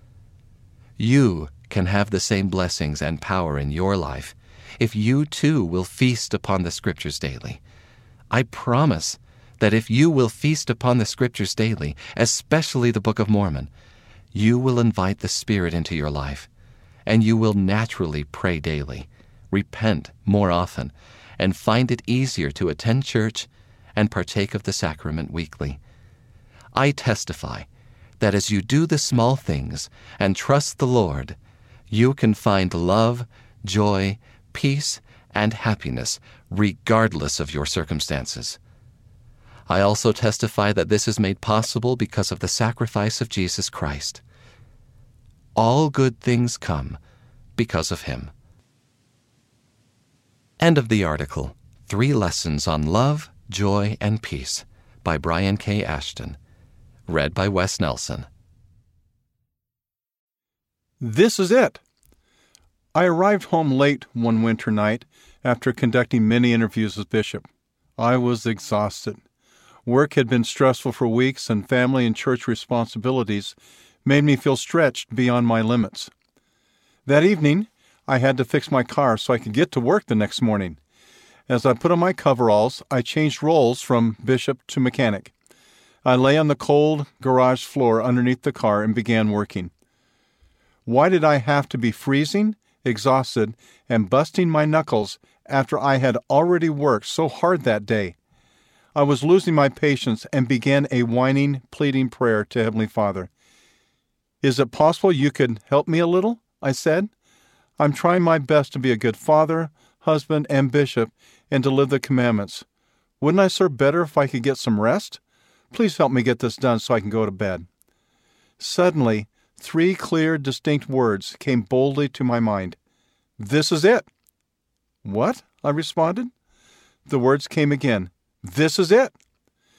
You can have the same blessings and power in your life if you too will feast upon the Scriptures daily. I promise that if you will feast upon the Scriptures daily, especially the Book of Mormon, you will invite the Spirit into your life, and you will naturally pray daily, repent more often, and find it easier to attend church and partake of the sacrament weekly. I testify that as you do the small things and trust the Lord, you can find love, joy, peace, and happiness regardless of your circumstances. I also testify that this is made possible because of the sacrifice of Jesus Christ. All good things come because of Him. End of the article. Three Lessons on Love, Joy, and Peace by Brian K. Ashton. Read by Wes Nelson. This is it. I arrived home late one winter night after conducting many interviews with Bishop. I was exhausted. Work had been stressful for weeks, and family and church responsibilities made me feel stretched beyond my limits. That evening, I had to fix my car so I could get to work the next morning. As I put on my coveralls, I changed roles from bishop to mechanic. I lay on the cold garage floor underneath the car and began working. Why did I have to be freezing, exhausted, and busting my knuckles after I had already worked so hard that day? I was losing my patience and began a whining, pleading prayer to Heavenly Father. "Is it possible you could help me a little?" I said. "I'm trying my best to be a good father, husband, and bishop, and to live the commandments. Wouldn't I serve better if I could get some rest? Please help me get this done so I can go to bed." Suddenly, three clear, distinct words came boldly to my mind. "This is it." "What?" I responded. The words came again. "This is it."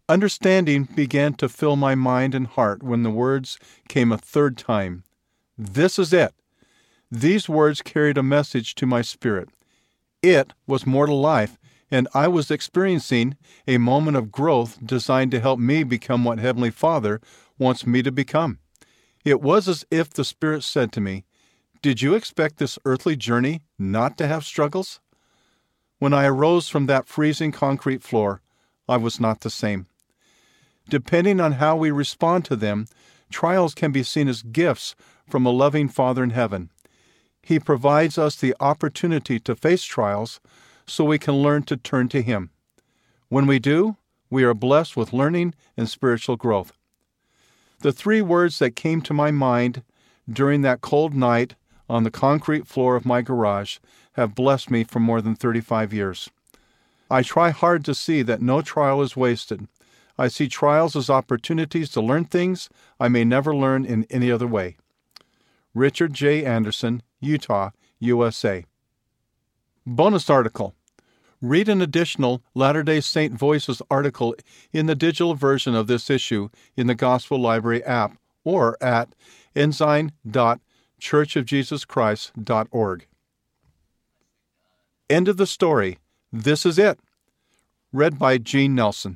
Understanding began to fill my mind and heart when the words came a third time. This is it. These words carried a message to my spirit. It was more to life, and I was experiencing a moment of growth designed to help me become what Heavenly Father wants me to become. It was as if the Spirit said to me, "Did you expect this earthly journey not to have struggles?" When I arose from that freezing concrete floor, I was not the same. Depending on how we respond to them, trials can be seen as gifts from a loving Father in heaven. He provides us the opportunity to face trials so we can learn to turn to Him. When we do, we are blessed with learning and spiritual growth. The three words that came to my mind during that cold night on the concrete floor of my garage have blessed me for more than thirty-five years. I try hard to see that no trial is wasted. I see trials as opportunities to learn things I may never learn in any other way. Richard J. Anderson, Utah, U S A. Bonus article. Read an additional Latter-day Saint Voices article in the digital version of this issue in the Gospel Library app or at ensign dot church of jesus christ dot org. End of the story. This is it. Read by Gene Nelson.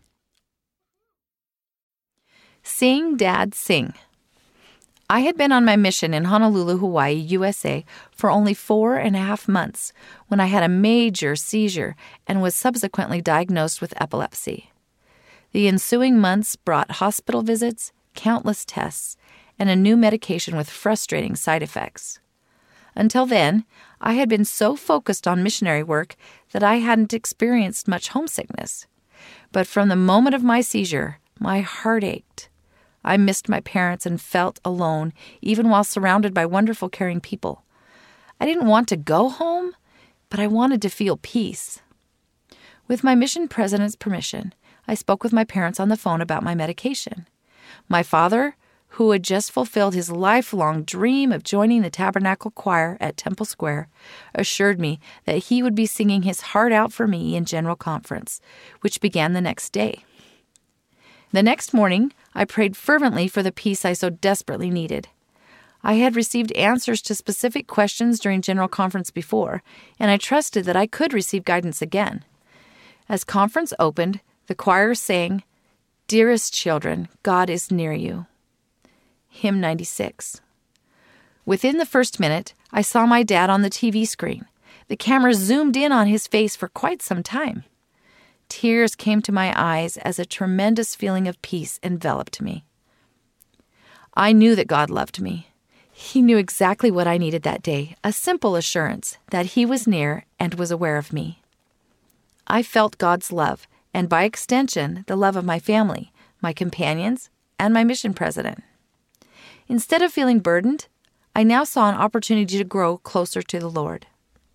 Seeing Dad Sing. I had been on my mission in Honolulu, Hawaii, U S A, for only four and a half months when I had a major seizure and was subsequently diagnosed with epilepsy. The ensuing months brought hospital visits, countless tests, and a new medication with frustrating side effects. Until then, I had been so focused on missionary work that I hadn't experienced much homesickness. But from the moment of my seizure, my heart ached. I missed my parents and felt alone, even while surrounded by wonderful, caring people. I didn't want to go home, but I wanted to feel peace. With my mission president's permission, I spoke with my parents on the phone about my medication. My father, who had just fulfilled his lifelong dream of joining the Tabernacle Choir at Temple Square, assured me that he would be singing his heart out for me in General Conference, which began the next day. The next morning, I prayed fervently for the peace I so desperately needed. I had received answers to specific questions during General Conference before, and I trusted that I could receive guidance again. As conference opened, the choir sang, "Dearest children, God is near you." Hymn ninety-six. Within the first minute, I saw my dad on the T V screen. The camera zoomed in on his face for quite some time. Tears came to my eyes as a tremendous feeling of peace enveloped me. I knew that God loved me. He knew exactly what I needed that day, a simple assurance that He was near and was aware of me. I felt God's love, and by extension, the love of my family, my companions, and my mission president. Instead of feeling burdened, I now saw an opportunity to grow closer to the Lord.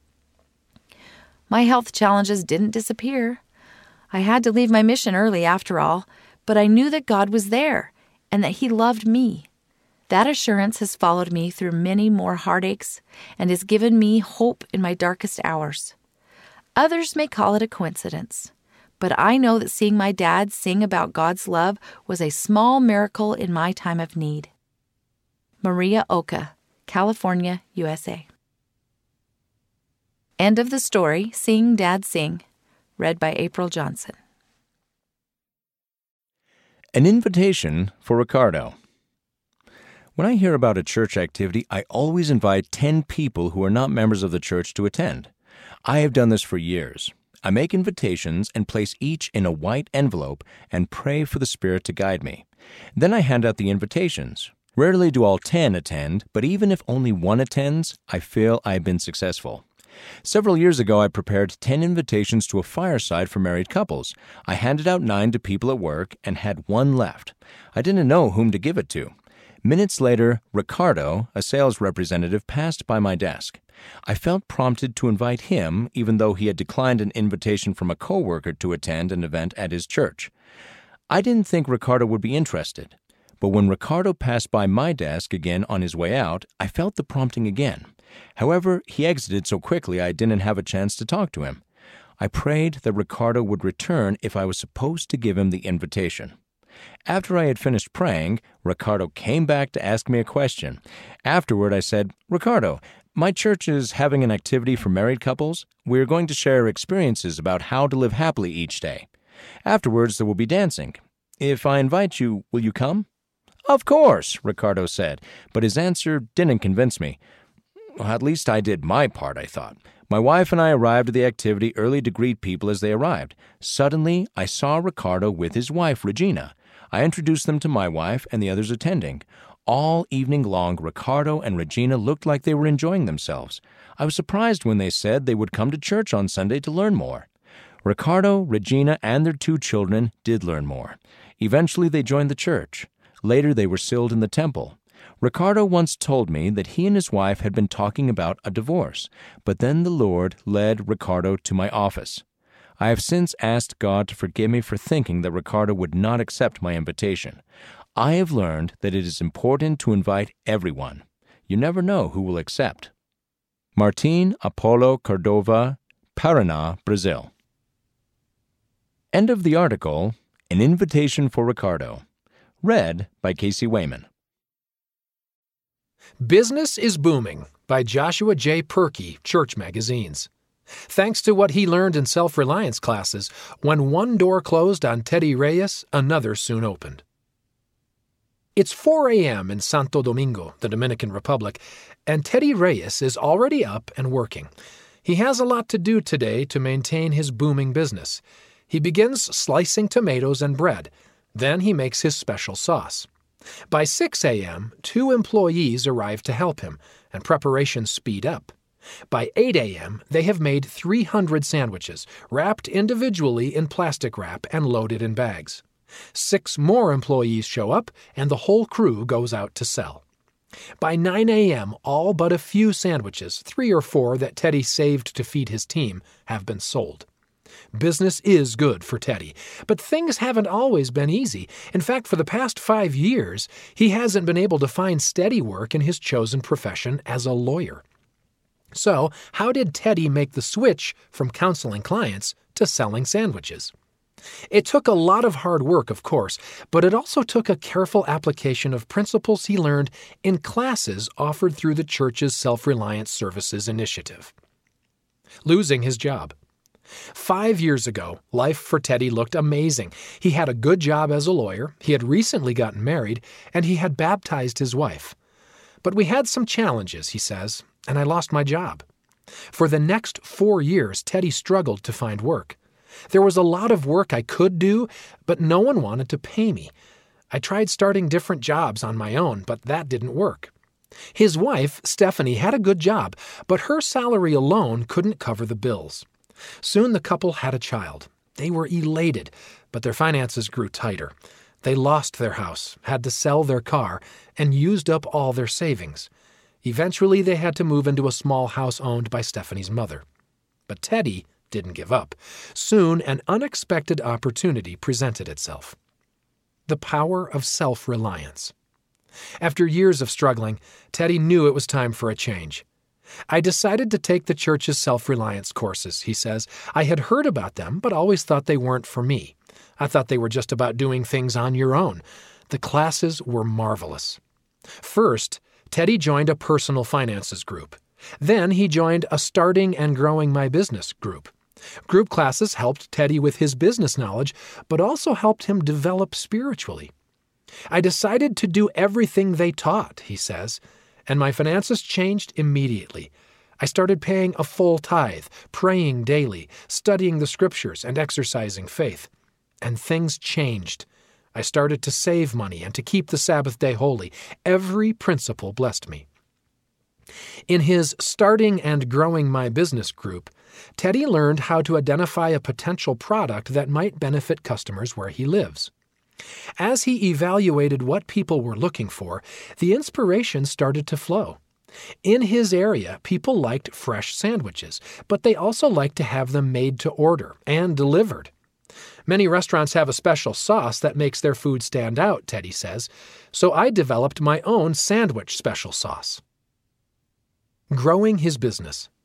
My health challenges didn't disappear. I had to leave my mission early after all, but I knew that God was there and that He loved me. That assurance has followed me through many more heartaches and has given me hope in my darkest hours. Others may call it a coincidence, but I know that seeing my dad sing about God's love was a small miracle in my time of need. Maria Oka, California, U S A. End of the story, Seeing Dad Sing, read by April Johnson. An invitation for Ricardo. When I hear about a church activity, I always invite ten people who are not members of the church to attend. I have done this for years. I make invitations and place each in a white envelope and pray for the Spirit to guide me. Then I hand out the invitations. Rarely do all ten attend, but even if only one attends, I feel I have been successful. Several years ago, I prepared ten invitations to a fireside for married couples. I handed out nine to people at work and had one left. I didn't know whom to give it to. Minutes later, Ricardo, a sales representative, passed by my desk. I felt prompted to invite him, even though he had declined an invitation from a coworker to attend an event at his church. I didn't think Ricardo would be interested. But when Ricardo passed by my desk again on his way out, I felt the prompting again. However, he exited so quickly I didn't have a chance to talk to him. I prayed that Ricardo would return if I was supposed to give him the invitation. After I had finished praying, Ricardo came back to ask me a question. Afterward, I said, "Ricardo, my church is having an activity for married couples. We are going to share experiences about how to live happily each day. Afterwards, there will be dancing. If I invite you, will you come?" "Of course," Ricardo said, but his answer didn't convince me. Well, at least I did my part, I thought. My wife and I arrived at the activity early to greet people as they arrived. Suddenly, I saw Ricardo with his wife, Regina. I introduced them to my wife and the others attending. All evening long, Ricardo and Regina looked like they were enjoying themselves. I was surprised when they said they would come to church on Sunday to learn more. Ricardo, Regina, and their two children did learn more. Eventually, they joined the church. Later, they were sealed in the temple. Ricardo once told me that he and his wife had been talking about a divorce, but then the Lord led Ricardo to my office. I have since asked God to forgive me for thinking that Ricardo would not accept my invitation. I have learned that it is important to invite everyone. You never know who will accept. Martin Apollo Cordova, Paraná, Brazil. End of the article, An Invitation for Ricardo. Read by Casey Wayman. Business is Booming by Joshua J. Perkey, Church Magazines. Thanks to what he learned in self-reliance classes, when one door closed on Teddy Reyes, another soon opened. It's four a.m. in Santo Domingo, the Dominican Republic, and Teddy Reyes is already up and working. He has a lot to do today to maintain his booming business. He begins slicing tomatoes and bread. Then he makes his special sauce. By six a.m., two employees arrive to help him, and preparations speed up. By eight a.m., they have made three hundred sandwiches, wrapped individually in plastic wrap and loaded in bags. Six more employees show up, and the whole crew goes out to sell. By nine a.m., all but a few sandwiches, three or four that Teddy saved to feed his team, have been sold. Business is good for Teddy, but things haven't always been easy. In fact, for the past five years, he hasn't been able to find steady work in his chosen profession as a lawyer. So, how did Teddy make the switch from counseling clients to selling sandwiches? It took a lot of hard work, of course, but it also took a careful application of principles he learned in classes offered through the church's Self-Reliance Services initiative. Losing his job. Five years ago, life for Teddy looked amazing. He had a good job as a lawyer, he had recently gotten married, and he had baptized his wife. But we had some challenges, he says, and I lost my job. For the next four years, Teddy struggled to find work. There was a lot of work I could do, but no one wanted to pay me. I tried starting different jobs on my own, but that didn't work. His wife, Stephanie, had a good job, but her salary alone couldn't cover the bills. Soon the couple had a child. They were elated, but their finances grew tighter. They lost their house, had to sell their car, and used up all their savings. Eventually, they had to move into a small house owned by Stephanie's mother. But Teddy didn't give up. Soon, an unexpected opportunity presented itself. The power of self-reliance. After years of struggling, Teddy knew it was time for a change. I decided to take the church's self-reliance courses, he says. I had heard about them, but always thought they weren't for me. I thought they were just about doing things on your own. The classes were marvelous. First, Teddy joined a personal finances group. Then he joined a starting and growing my business group. Group classes helped Teddy with his business knowledge, but also helped him develop spiritually. I decided to do everything they taught, he says, and my finances changed immediately. I started paying a full tithe, praying daily, studying the scriptures, and exercising faith. And things changed. I started to save money and to keep the Sabbath day holy. Every principle blessed me. In his Starting and Growing My Business group, Teddy learned how to identify a potential product that might benefit customers where he lives. As he evaluated what people were looking for, the inspiration started to flow. In his area, people liked fresh sandwiches, but they also liked to have them made to order and delivered. Many restaurants have a special sauce that makes their food stand out, Teddy says, so I developed my own sandwich special sauce. Growing his business.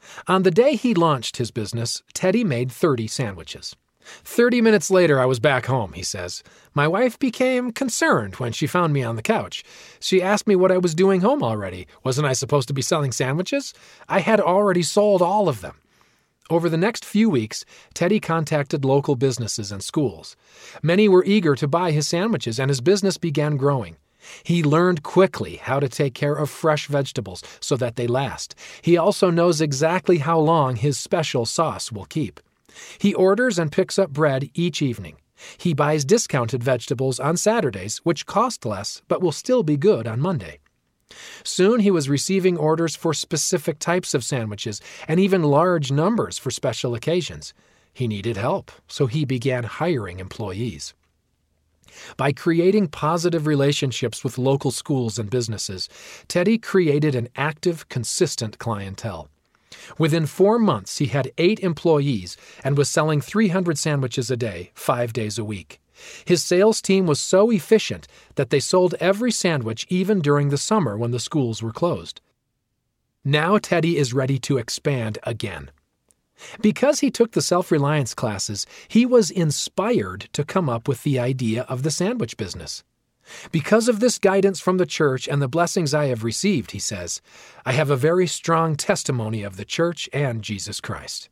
On the day he launched his business, Teddy made thirty sandwiches. Thirty minutes later, I was back home, he says. My wife became concerned when she found me on the couch. She asked me what I was doing home already. Wasn't I supposed to be selling sandwiches? I had already sold all of them. Over the next few weeks, Teddy contacted local businesses and schools. Many were eager to buy his sandwiches, and his business began growing. He learned quickly how to take care of fresh vegetables so that they last. He also knows exactly how long his special sauce will keep. He orders and picks up bread each evening. He buys discounted vegetables on Saturdays, which cost less but will still be good on Monday. Soon he was receiving orders for specific types of sandwiches and even large numbers for special occasions. He needed help, so he began hiring employees. By creating positive relationships with local schools and businesses, Teddy created an active, consistent clientele. Within four months, he had eight employees and was selling three hundred sandwiches a day, five days a week. His sales team was so efficient that they sold every sandwich even during the summer when the schools were closed. Now Teddy is ready to expand again. Because he took the self-reliance classes, he was inspired to come up with the idea of the sandwich business. Because of this guidance from the church and the blessings I have received, he says, I have a very strong testimony of the church and Jesus Christ.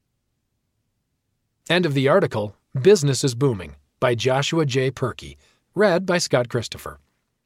End of the article, Business is Booming, by Joshua J. Perky, read by Scott Christopher.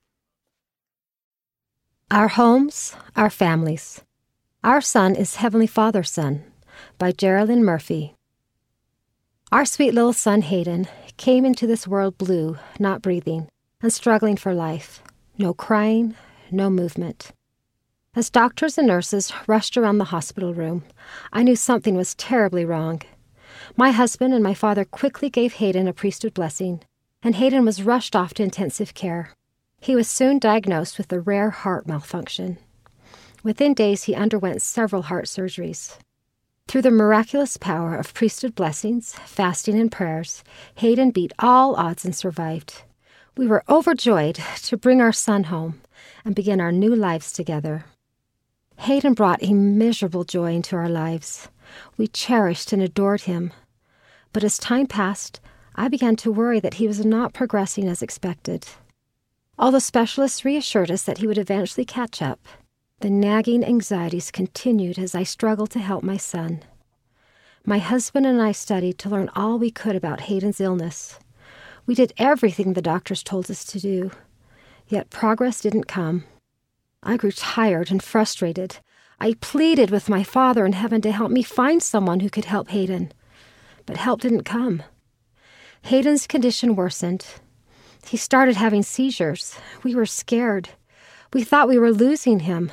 Our Homes, Our Families. Our Son is Heavenly Father's Son, by Geraldine Murphy. Our sweet little son Hayden came into this world blue, not breathing, and struggling for life. No crying, no movement. As doctors and nurses rushed around the hospital room, I knew something was terribly wrong. My husband and my father quickly gave Hayden a priesthood blessing, and Hayden was rushed off to intensive care. He was soon diagnosed with a rare heart malfunction. Within days, he underwent several heart surgeries. Through the miraculous power of priesthood blessings, fasting, and prayers, Hayden beat all odds and survived. We were overjoyed to bring our son home and begin our new lives together. Hayden brought immeasurable joy into our lives. We cherished and adored him. But as time passed, I began to worry that he was not progressing as expected. Although specialists reassured us that he would eventually catch up, the nagging anxieties continued as I struggled to help my son. My husband and I studied to learn all we could about Hayden's illness. We did everything the doctors told us to do, yet progress didn't come. I grew tired and frustrated. I pleaded with my Father in heaven to help me find someone who could help Hayden, but help didn't come. Hayden's condition worsened. He started having seizures. We were scared. We thought we were losing him.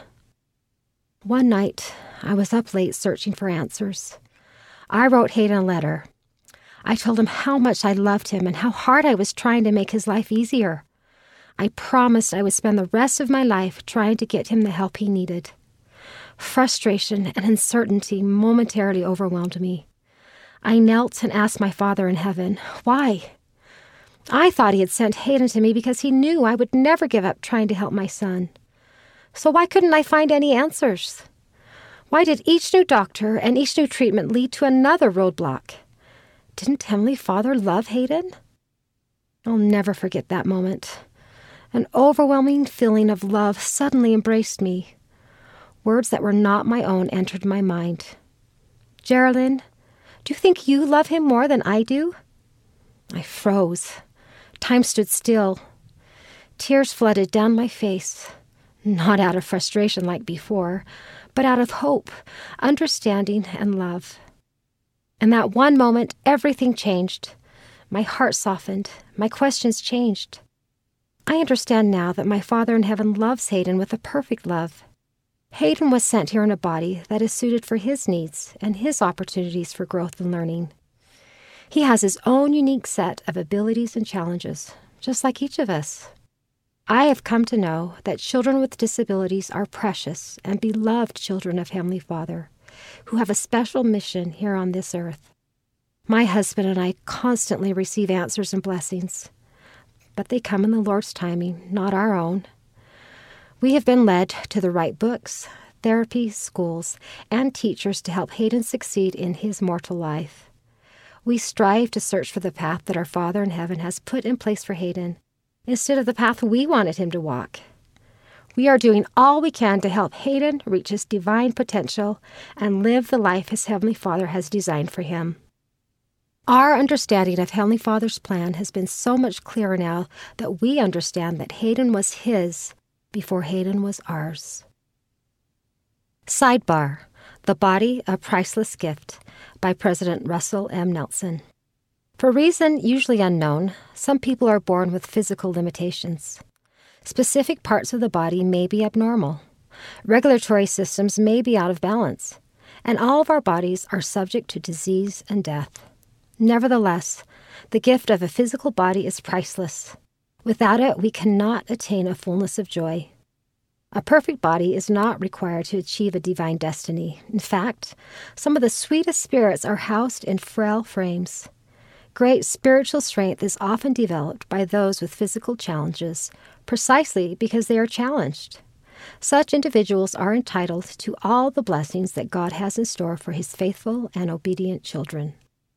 One night, I was up late searching for answers. I wrote Hayden a letter. I told him how much I loved him and how hard I was trying to make his life easier. I promised I would spend the rest of my life trying to get him the help he needed. Frustration and uncertainty momentarily overwhelmed me. I knelt and asked my Father in heaven, why? I thought he had sent Hayden to me because he knew I would never give up trying to help my son. So why couldn't I find any answers? Why did each new doctor and each new treatment lead to another roadblock? Didn't Heavenly Father love Hayden? I'll never forget that moment. An overwhelming feeling of love suddenly embraced me. Words that were not my own entered my mind. Geraldine, do you think you love him more than I do? I froze. Time stood still. Tears flooded down my face, not out of frustration like before, but out of hope, understanding, and love. In that one moment, everything changed. My heart softened. My questions changed. I understand now that my Father in heaven loves Hayden with a perfect love. Hayden was sent here in a body that is suited for his needs and his opportunities for growth and learning. He has his own unique set of abilities and challenges, just like each of us. I have come to know that children with disabilities are precious and beloved children of Heavenly Father, who have a special mission here on this earth. My husband and I constantly receive answers and blessings, but they come in the Lord's timing, not our own. We have been led to the right books, therapy, schools, and teachers to help Hayden succeed in his mortal life. We strive to search for the path that our Father in heaven has put in place for Hayden, instead of the path we wanted him to walk. We are doing all we can to help Hayden reach his divine potential and live the life his Heavenly Father has designed for him. Our understanding of Heavenly Father's plan has been so much clearer now that we understand that Hayden was his before Hayden was ours. Sidebar: The Body, a Priceless Gift by President Russell M. Nelson. For a reason usually unknown, some people are born with physical limitations. Specific parts of the body may be abnormal. Regulatory systems may be out of balance. And all of our bodies are subject to disease and death. Nevertheless, the gift of a physical body is priceless. Without it, we cannot attain a fullness of joy. A perfect body is not required to achieve a divine destiny. In fact, some of the sweetest spirits are housed in frail frames. Great spiritual strength is often developed by those with physical challenges, precisely because they are challenged. Such individuals are entitled to all the blessings that God has in store for his faithful and obedient children.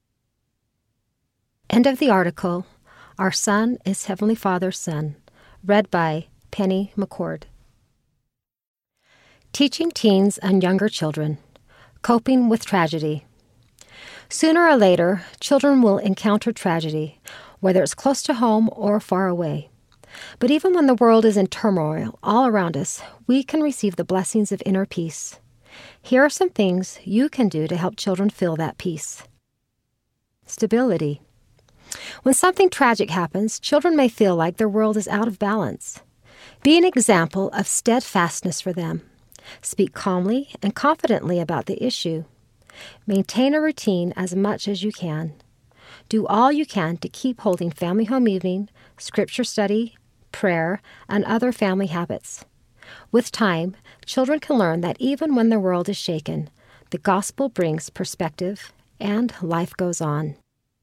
End of the article. Our Son is Heavenly Father's Son. Read by Penny McCord. Teaching teens and younger children. Coping with tragedy. Sooner or later, children will encounter tragedy, whether it's close to home or far away. But even when the world is in turmoil all around us, we can receive the blessings of inner peace. Here are some things you can do to help children feel that peace. Stability. When something tragic happens, children may feel like their world is out of balance. Be an example of steadfastness for them. Speak calmly and confidently about the issue. Maintain a routine as much as you can. Do all you can to keep holding family home evening, scripture study, prayer, and other family habits. With time, children can learn that even when the world is shaken, the gospel brings perspective and life goes on.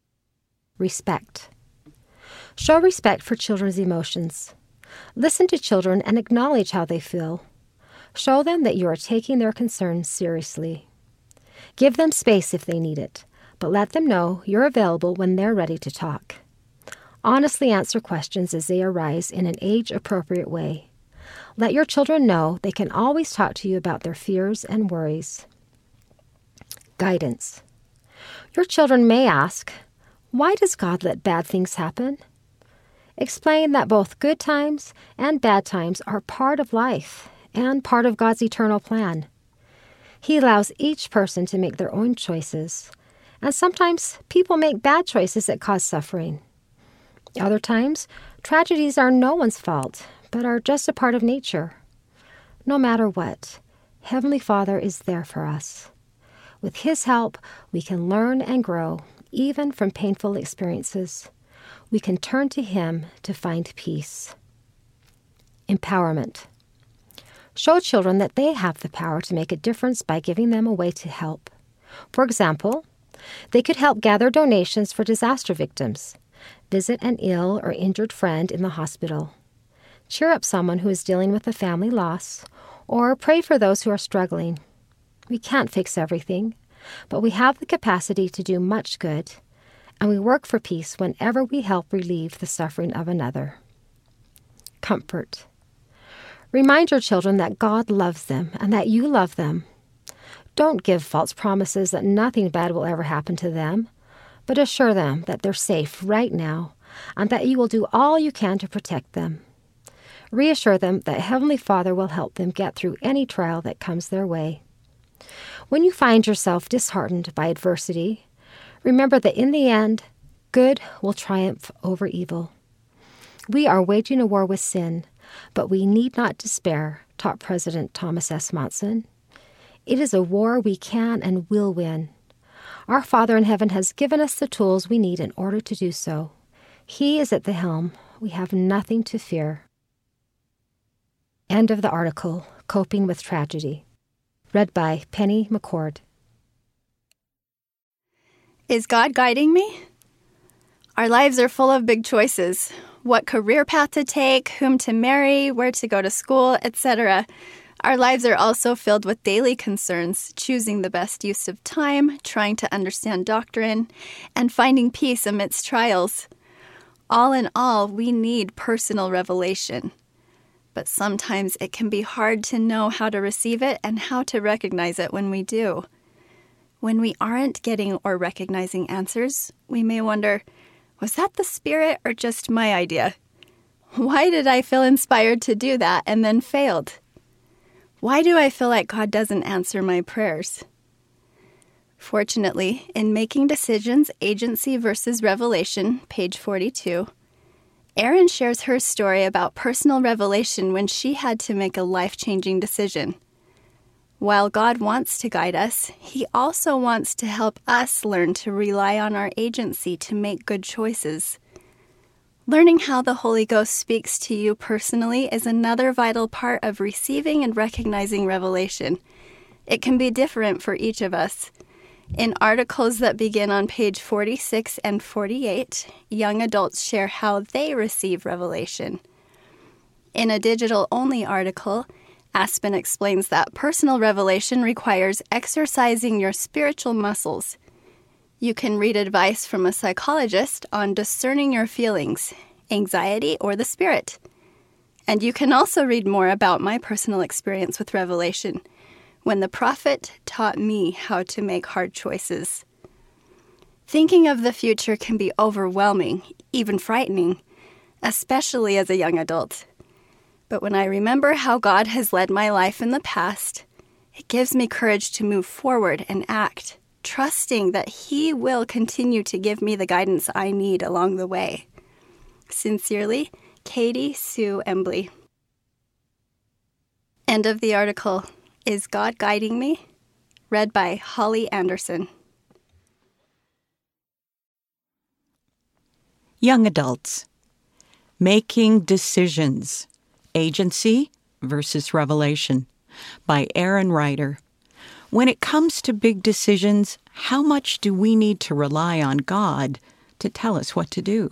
Respect. Show respect for children's emotions. Listen to children and acknowledge how they feel. Show them that you are taking their concerns seriously. Give them space if they need it, but let them know you're available when they're ready to talk. Honestly answer questions as they arise in an age-appropriate way. Let your children know they can always talk to you about their fears and worries. Guidance. Your children may ask, why does God let bad things happen? Explain that both good times and bad times are part of life and part of God's eternal plan. He allows each person to make their own choices, and sometimes people make bad choices that cause suffering. Other times, tragedies are no one's fault, but are just a part of nature. No matter what, Heavenly Father is there for us. With His help, we can learn and grow, even from painful experiences. We can turn to Him to find peace. Empowerment. Show children that they have the power to make a difference by giving them a way to help. For example, they could help gather donations for disaster victims, visit an ill or injured friend in the hospital, cheer up someone who is dealing with a family loss, or pray for those who are struggling. We can't fix everything, but we have the capacity to do much good, and we work for peace whenever we help relieve the suffering of another. Comfort. Remind your children that God loves them and that you love them. Don't give false promises that nothing bad will ever happen to them, but assure them that they're safe right now and that you will do all you can to protect them. Reassure them that Heavenly Father will help them get through any trial that comes their way. When you find yourself disheartened by adversity, remember that in the end, good will triumph over evil. We are waging a war with sin, but we need not despair, taught President Thomas S. Monson. It is a war we can and will win. Our Father in heaven has given us the tools we need in order to do so. He is at the helm. We have nothing to fear. End of the article, Coping with Tragedy. Read by Penny McCord. Is God guiding me? Our lives are full of big choices. What career path to take, whom to marry, where to go to school, et cetera. Our lives are also filled with daily concerns, choosing the best use of time, trying to understand doctrine, and finding peace amidst trials. All in all, we need personal revelation. But sometimes it can be hard to know how to receive it and how to recognize it when we do. When we aren't getting or recognizing answers, we may wonder, was that the Spirit or just my idea? Why did I feel inspired to do that and then failed? Why do I feel like God doesn't answer my prayers? Fortunately, in Making Decisions, Agency versus Revelation, page forty-two, Erin shares her story about personal revelation when she had to make a life-changing decision. While God wants to guide us, He also wants to help us learn to rely on our agency to make good choices. Learning how the Holy Ghost speaks to you personally is another vital part of receiving and recognizing revelation. It can be different for each of us. In articles that begin on page forty-six and forty-eight, young adults share how they receive revelation. In a digital-only article, Aspen explains that personal revelation requires exercising your spiritual muscles. You can read advice from a psychologist on discerning your feelings, anxiety, or the Spirit. And you can also read more about my personal experience with revelation, when the prophet taught me how to make hard choices. Thinking of the future can be overwhelming, even frightening, especially as a young adult. But when I remember how God has led my life in the past, it gives me courage to move forward and act, trusting that He will continue to give me the guidance I need along the way. Sincerely, Katie Sue Embley. End of the article. Is God Guiding Me? Read by Holly Anderson. Young adults. Making Decisions. Agency versus Revelation by Erin Ryder. When it comes to big decisions, how much do we need to rely on God to tell us what to do?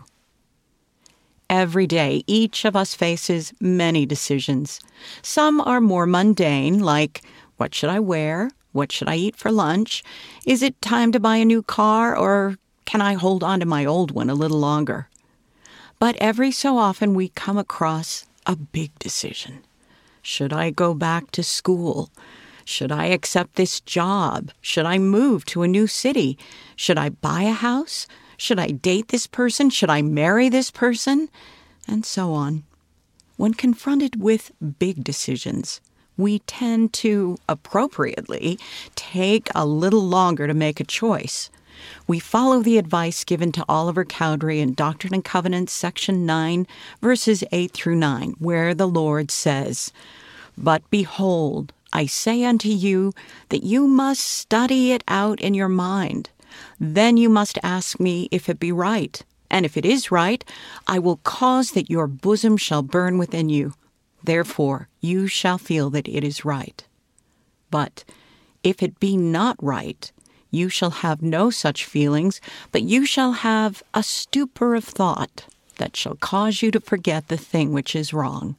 Every day, each of us faces many decisions. Some are more mundane, like, what should I wear? What should I eat for lunch? Is it time to buy a new car, or can I hold on to my old one a little longer? But every so often we come across a big decision. Should I go back to school? Should I accept this job? Should I move to a new city? Should I buy a house? Should I date this person? Should I marry this person? And so on. When confronted with big decisions, we tend to, appropriately, take a little longer to make a choice. We follow the advice given to Oliver Cowdery in Doctrine and Covenants, section nine, verses eight through nine, where the Lord says, "But behold, I say unto you that you must study it out in your mind. Then you must ask me if it be right. And if it is right, I will cause that your bosom shall burn within you. Therefore you shall feel that it is right. But if it be not right, you shall have no such feelings, but you shall have a stupor of thought that shall cause you to forget the thing which is wrong."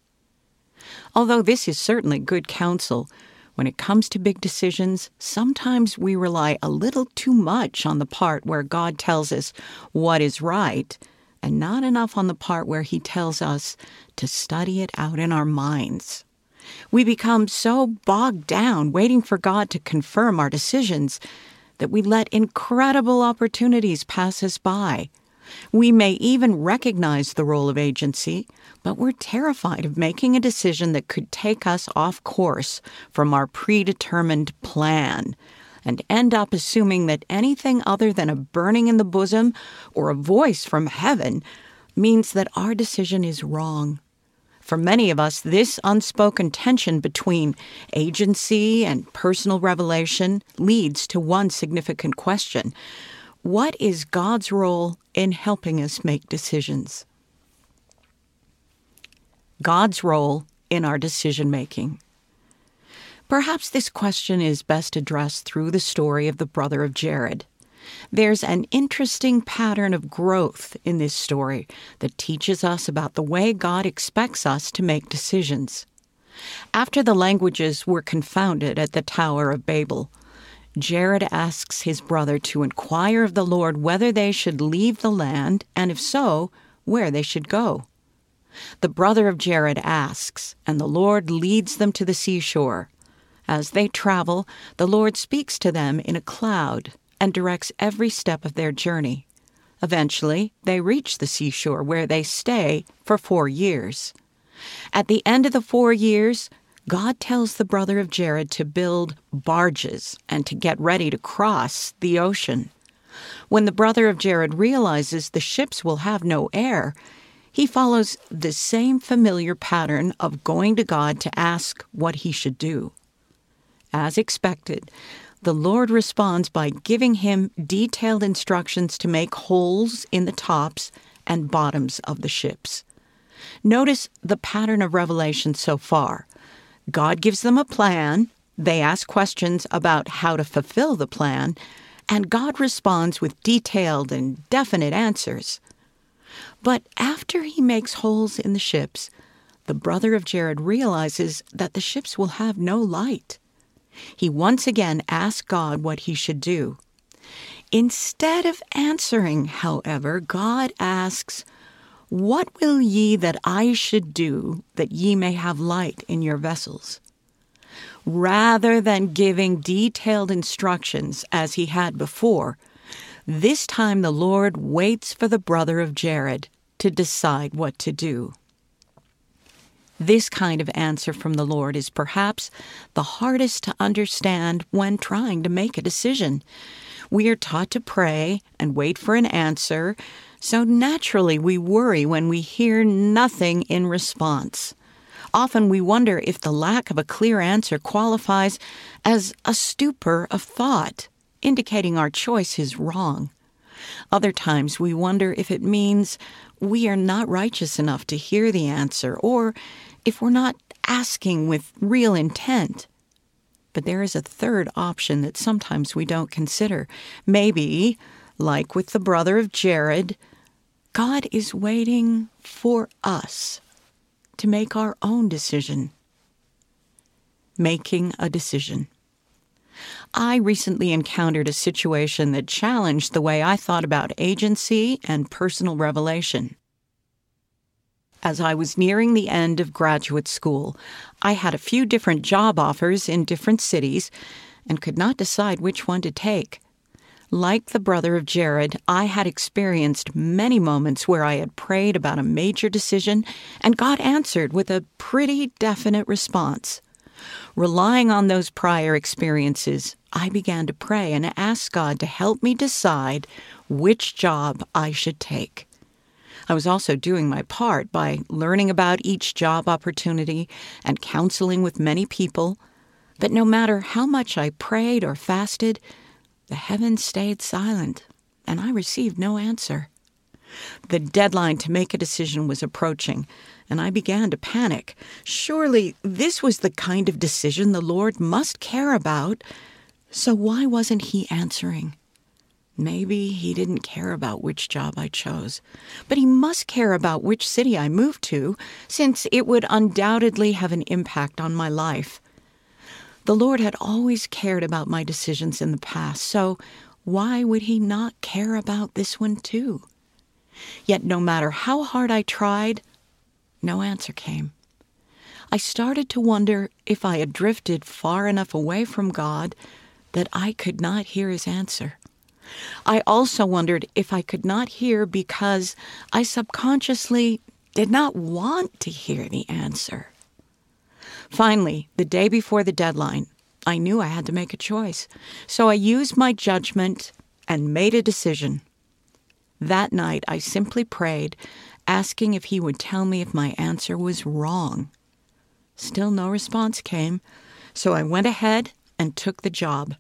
Although this is certainly good counsel, when it comes to big decisions, sometimes we rely a little too much on the part where God tells us what is right, and not enough on the part where He tells us to study it out in our minds. We become so bogged down waiting for God to confirm our decisions that we let incredible opportunities pass us by. We may even recognize the role of agency, but we're terrified of making a decision that could take us off course from our predetermined plan, and end up assuming that anything other than a burning in the bosom or a voice from heaven means that our decision is wrong. For many of us, this unspoken tension between agency and personal revelation leads to one significant question. What is God's role in helping us make decisions? God's role in our decision-making. Perhaps this question is best addressed through the story of the brother of Jared. There's an interesting pattern of growth in this story that teaches us about the way God expects us to make decisions. After the languages were confounded at the Tower of Babel, Jared asks his brother to inquire of the Lord whether they should leave the land, and if so, where they should go. The brother of Jared asks, and the Lord leads them to the seashore. As they travel, the Lord speaks to them in a cloud and directs every step of their journey. Eventually, they reach the seashore where they stay for four years. At the end of the four years, God tells the brother of Jared to build barges and to get ready to cross the ocean. When the brother of Jared realizes the ships will have no air, he follows the same familiar pattern of going to God to ask what he should do. As expected, the Lord responds by giving him detailed instructions to make holes in the tops and bottoms of the ships. Notice the pattern of revelation so far. God gives them a plan, they ask questions about how to fulfill the plan, and God responds with detailed and definite answers. But after he makes holes in the ships, the brother of Jared realizes that the ships will have no light. He once again asks God what he should do. Instead of answering, however, God asks, "What will ye that I should do, that ye may have light in your vessels?" Rather than giving detailed instructions as he had before, this time the Lord waits for the brother of Jared to decide what to do. This kind of answer from the Lord is perhaps the hardest to understand when trying to make a decision. We are taught to pray and wait for an answer, so naturally we worry when we hear nothing in response. Often we wonder if the lack of a clear answer qualifies as a stupor of thought, indicating our choice is wrong. Other times we wonder if it means we are not righteous enough to hear the answer, or if we're not asking with real intent. But there is a third option that sometimes we don't consider. Maybe, like with the brother of Jared, God is waiting for us to make our own decision. Making a decision. I recently encountered a situation that challenged the way I thought about agency and personal revelation. As I was nearing the end of graduate school, I had a few different job offers in different cities and could not decide which one to take. Like the brother of Jared, I had experienced many moments where I had prayed about a major decision and God answered with a pretty definite response. Relying on those prior experiences, I began to pray and ask God to help me decide which job I should take. I was also doing my part by learning about each job opportunity and counseling with many people. But no matter how much I prayed or fasted, the heavens stayed silent, and I received no answer. The deadline to make a decision was approaching, and I began to panic. Surely this was the kind of decision the Lord must care about, so why wasn't he answering? Maybe he didn't care about which job I chose, but he must care about which city I moved to, since it would undoubtedly have an impact on my life. The Lord had always cared about my decisions in the past, so why would he not care about this one too? Yet no matter how hard I tried, no answer came. I started to wonder if I had drifted far enough away from God that I could not hear his answer. I also wondered if I could not hear because I subconsciously did not want to hear the answer. Finally, the day before the deadline, I knew I had to make a choice, so I used my judgment and made a decision. That night, I simply prayed, asking if he would tell me if my answer was wrong. Still no response came, so I went ahead and took the job.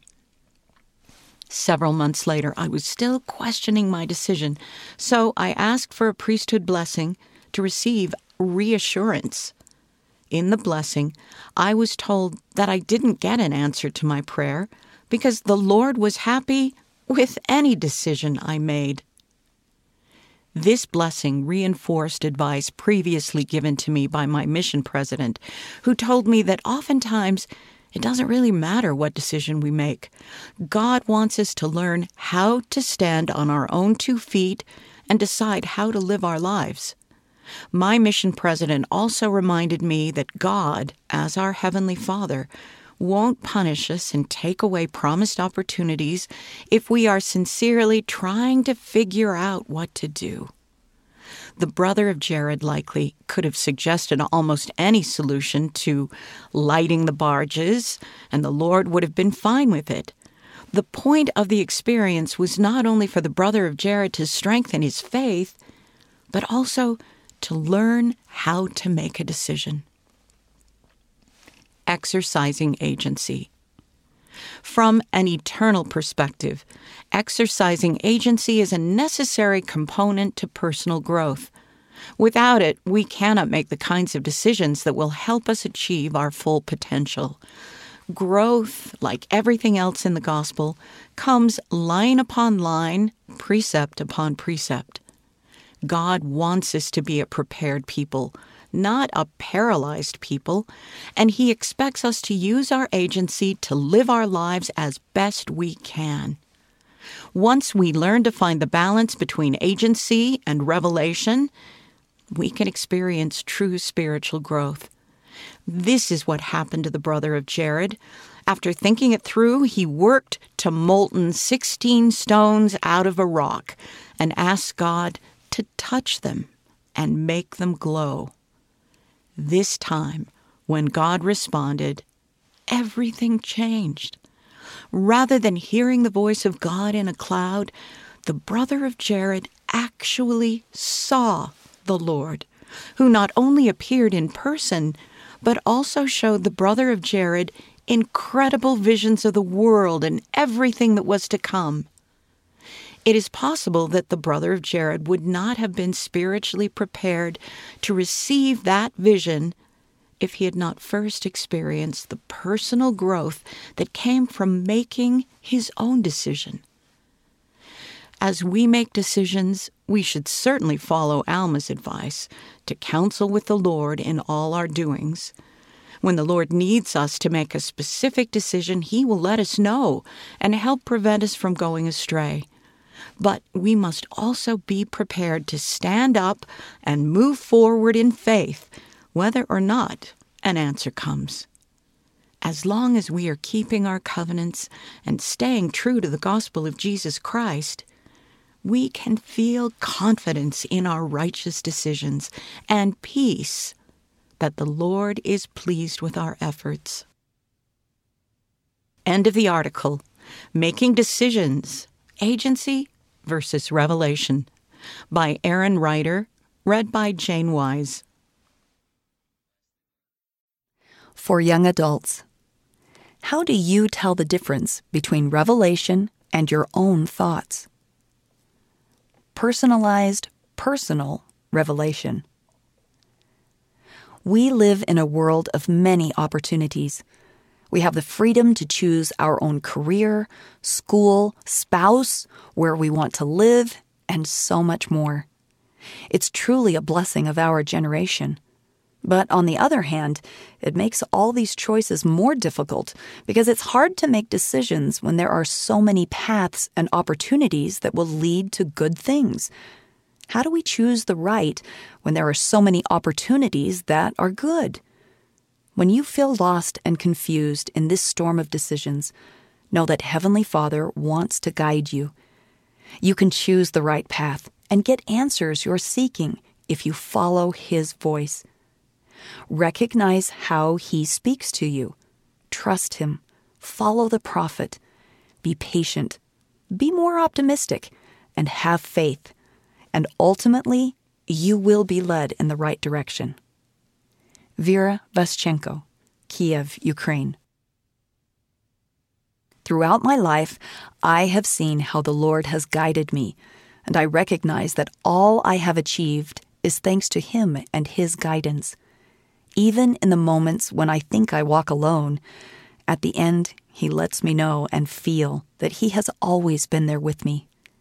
Several months later, I was still questioning my decision, so I asked for a priesthood blessing to receive reassurance. In the blessing, I was told that I didn't get an answer to my prayer because the Lord was happy with any decision I made. This blessing reinforced advice previously given to me by my mission president, who told me that oftentimes it doesn't really matter what decision we make. God wants us to learn how to stand on our own two feet and decide how to live our lives. My mission president also reminded me that God, as our Heavenly Father, won't punish us and take away promised opportunities if we are sincerely trying to figure out what to do. The brother of Jared likely could have suggested almost any solution to lighting the barges, and the Lord would have been fine with it. The point of the experience was not only for the brother of Jared to strengthen his faith, but also to learn how to make a decision. Exercising agency. From an eternal perspective, exercising agency is a necessary component to personal growth. Without it, we cannot make the kinds of decisions that will help us achieve our full potential. Growth, like everything else in the gospel, comes line upon line, precept upon precept. God wants us to be a prepared people, not a paralyzed people, and He expects us to use our agency to live our lives as best we can. Once we learn to find the balance between agency and revelation, we can experience true spiritual growth. This is what happened to the brother of Jared. After thinking it through, he worked to molten sixteen stones out of a rock and asked God to touch them and make them glow. This time, when God responded, everything changed. Rather than hearing the voice of God in a cloud, the brother of Jared actually saw the Lord, who not only appeared in person, but also showed the brother of Jared incredible visions of the world and everything that was to come. It is possible that the brother of Jared would not have been spiritually prepared to receive that vision if he had not first experienced the personal growth that came from making his own decision. As we make decisions, we should certainly follow Alma's advice to counsel with the Lord in all our doings. When the Lord needs us to make a specific decision, He will let us know and help prevent us from going astray. But we must also be prepared to stand up and move forward in faith, whether or not an answer comes. As long as we are keeping our covenants and staying true to the gospel of Jesus Christ, we can feel confidence in our righteous decisions and peace that the Lord is pleased with our efforts. End of the article. Making Decisions, Agency versus Revelation, by Aaron Reiter, read by Jane Wise. For young adults, how do you tell the difference between revelation and your own thoughts? Personalized, personal revelation. We live in a world of many opportunities. We have the freedom to choose our own career, school, spouse, where we want to live, and so much more. It's truly a blessing of our generation. But on the other hand, it makes all these choices more difficult because it's hard to make decisions when there are so many paths and opportunities that will lead to good things. How do we choose the right when there are so many opportunities that are good? When you feel lost and confused in this storm of decisions, know that Heavenly Father wants to guide you. You can choose the right path and get answers you're seeking if you follow His voice. Recognize how He speaks to you. Trust Him. Follow the prophet. Be patient. Be more optimistic. And have faith. And ultimately, you will be led in the right direction. Vera Vaschenko, Kiev, Ukraine. Throughout my life, I have seen how the Lord has guided me, and I recognize that all I have achieved is thanks to Him and His guidance. Even in the moments when I think I walk alone, at the end, He lets me know and feel that He has always been there with me.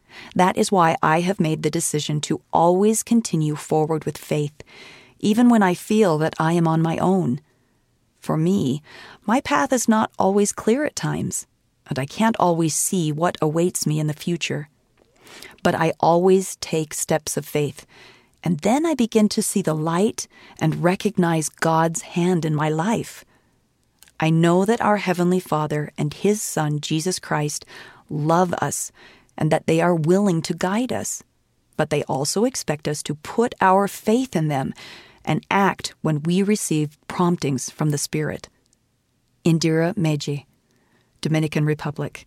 That is why I have made the decision to always continue forward with faith, even when I feel that I am on my own. For me, my path is not always clear at times, and I can't always see what awaits me in the future. But I always take steps of faith, and then I begin to see the light and recognize God's hand in my life. I know that our Heavenly Father and His Son, Jesus Christ, love us and that they are willing to guide us. But they also expect us to put our faith in them and act when we receive promptings from the Spirit. Indira Meji, Dominican Republic.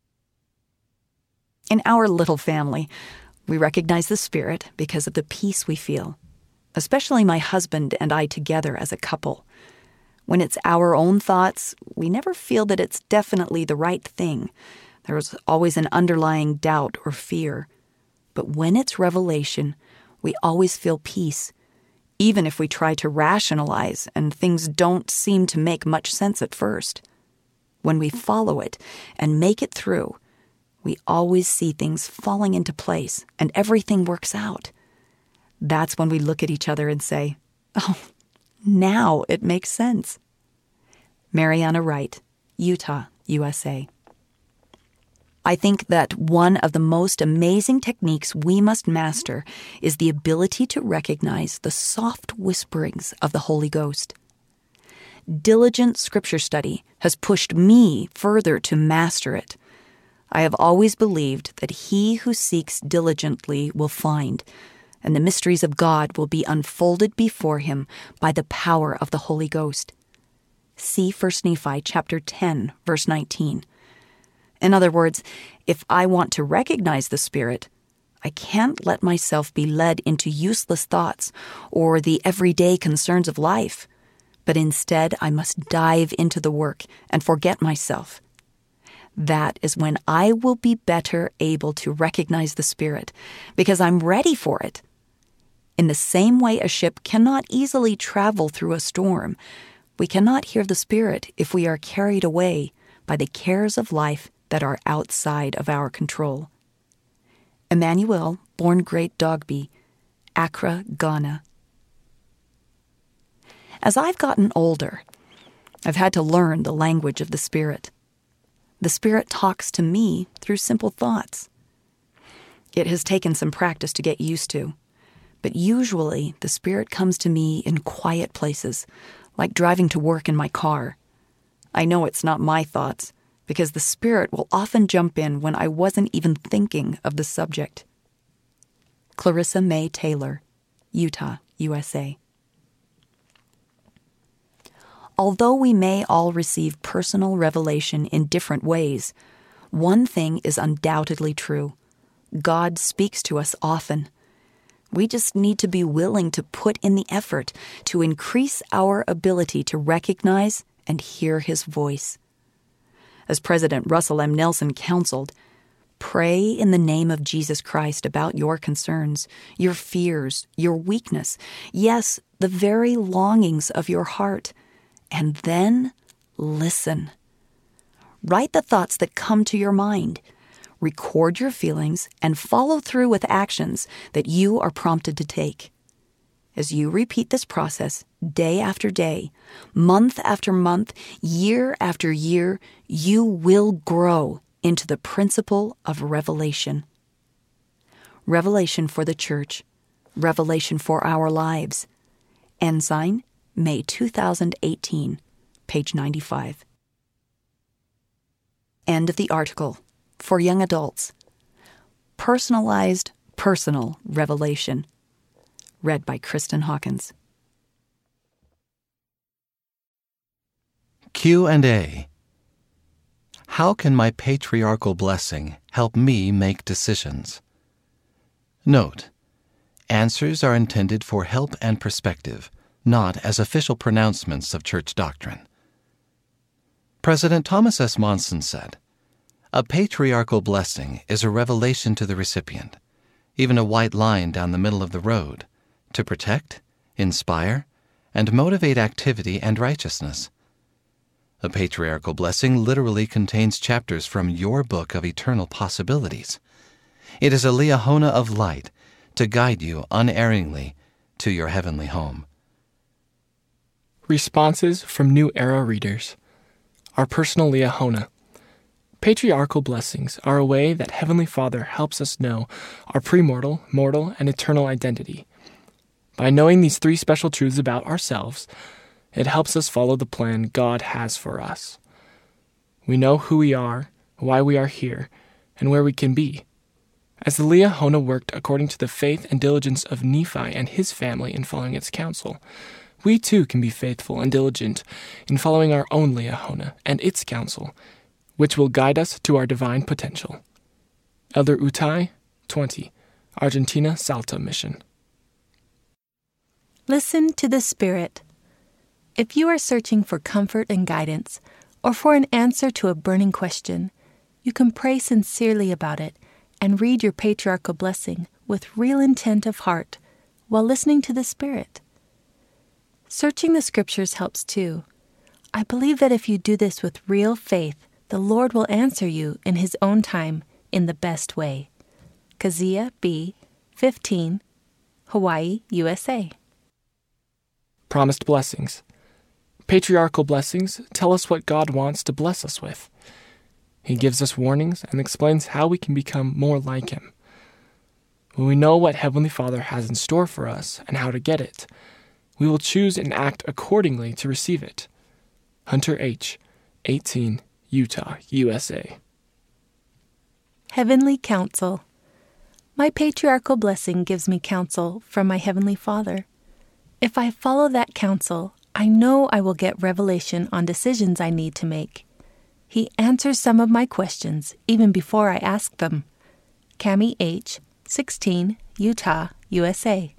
In our little family, we recognize the Spirit because of the peace we feel, especially my husband and I together as a couple. When it's our own thoughts, we never feel that it's definitely the right thing. There's always an underlying doubt or fear. But when it's revelation, we always feel peace, even if we try to rationalize and things don't seem to make much sense at first. When we follow it and make it through, we always see things falling into place and everything works out. That's when we look at each other and say, "Oh, now it makes sense." Mariana Wright, Utah, U S A. I think that one of the most amazing techniques we must master is the ability to recognize the soft whisperings of the Holy Ghost. Diligent scripture study has pushed me further to master it. I have always believed that he who seeks diligently will find, and the mysteries of God will be unfolded before him by the power of the Holy Ghost. See First Nephi chapter ten, verse nineteen. In other words, if I want to recognize the Spirit, I can't let myself be led into useless thoughts or the everyday concerns of life, but instead I must dive into the work and forget myself. That is when I will be better able to recognize the Spirit, because I'm ready for it. In the same way a ship cannot easily travel through a storm, we cannot hear the Spirit if we are carried away by the cares of life that are outside of our control. Emmanuel, born Great Dogby, Accra, Ghana. As I've gotten older, I've had to learn the language of the Spirit. The Spirit talks to me through simple thoughts. It has taken some practice to get used to, but usually the Spirit comes to me in quiet places, like driving to work in my car. I know it's not my thoughts, because the Spirit will often jump in when I wasn't even thinking of the subject. Clarissa May Taylor, Utah, U S A. Although we may all receive personal revelation in different ways, one thing is undoubtedly true. God speaks to us often. We just need to be willing to put in the effort to increase our ability to recognize and hear His voice. As President Russell M. Nelson counseled, pray in the name of Jesus Christ about your concerns, your fears, your weakness, yes, the very longings of your heart, and then listen. Write the thoughts that come to your mind. Record your feelings and follow through with actions that you are prompted to take. As you repeat this process day after day, month after month, year after year, you will grow into the principle of revelation. Revelation for the Church. Revelation for our lives. Ensign, May two thousand eighteen, page ninety-five. End of the article. For young adults. Personalized, personal revelation. Read by Kristen Hawkins. Q and A. How can my patriarchal blessing help me make decisions? Note: answers are intended for help and perspective, not as official pronouncements of church doctrine. President Thomas S. Monson said, "A patriarchal blessing is a revelation to the recipient, even a white line down the middle of the road, to protect, inspire, and motivate activity and righteousness. A patriarchal blessing literally contains chapters from your book of eternal possibilities. It is a liahona of light to guide you unerringly to your heavenly home. Responses from New Era readers. Our personal liahona. Patriarchal blessings are a way that Heavenly Father helps us know our premortal, mortal, and eternal identity. By knowing these three special truths about ourselves, it helps us follow the plan God has for us. We know who we are, why we are here, and where we can be. As the liahona worked according to the faith and diligence of Nephi and his family in following its counsel, we too can be faithful and diligent in following our own liahona and its counsel, which will guide us to our divine potential. Elder Utai, twenty, Argentina Salta Mission. Listen to the Spirit. If you are searching for comfort and guidance, or for an answer to a burning question, you can pray sincerely about it and read your patriarchal blessing with real intent of heart while listening to the Spirit. Searching the Scriptures helps too. I believe that if you do this with real faith, the Lord will answer you in His own time in the best way. Kazia B., fifteen, Hawaii, U S A. Promised blessings. Patriarchal blessings tell us what God wants to bless us with. He gives us warnings and explains how we can become more like Him. When we know what Heavenly Father has in store for us and how to get it, we will choose and act accordingly to receive it. Hunter H., eighteen, Utah, U S A. Heavenly Counsel. My patriarchal blessing gives me counsel from my Heavenly Father. If I follow that counsel, I know I will get revelation on decisions I need to make. He answers some of my questions even before I ask them. Cami H., sixteen, Utah, U S A.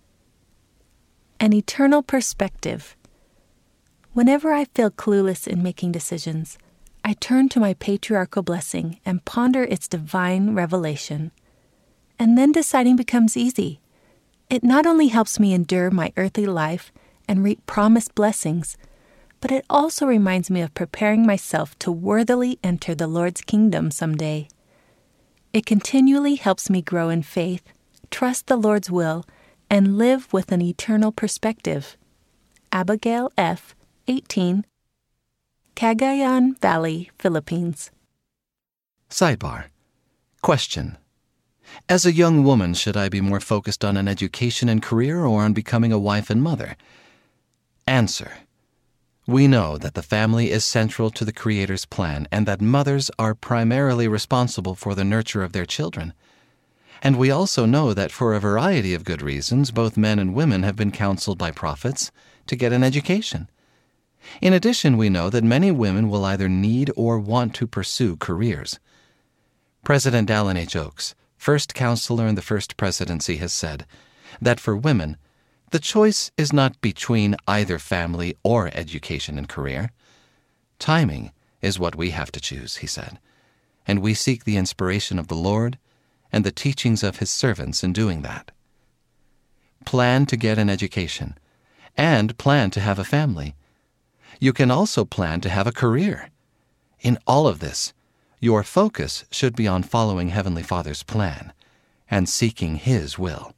An eternal perspective. Whenever I feel clueless in making decisions, I turn to my patriarchal blessing and ponder its divine revelation. And then deciding becomes easy. It not only helps me endure my earthly life and reap promised blessings, but it also reminds me of preparing myself to worthily enter the Lord's kingdom someday. It continually helps me grow in faith, trust the Lord's will, and live with an eternal perspective. Abigail F., eighteen, Cagayan Valley, Philippines. Sidebar. Question. As a young woman, should I be more focused on an education and career or on becoming a wife and mother? Answer. We know that the family is central to the Creator's plan and that mothers are primarily responsible for the nurture of their children. And we also know that for a variety of good reasons, both men and women have been counseled by prophets to get an education. In addition, we know that many women will either need or want to pursue careers. President Dallin H. Oaks, first counselor in the First Presidency, has said that for women, the choice is not between either family or education and career. Timing is what we have to choose, he said, and we seek the inspiration of the Lord and the teachings of His servants in doing that. Plan to get an education and plan to have a family. You can also plan to have a career. In all of this, your focus should be on following Heavenly Father's plan and seeking His will.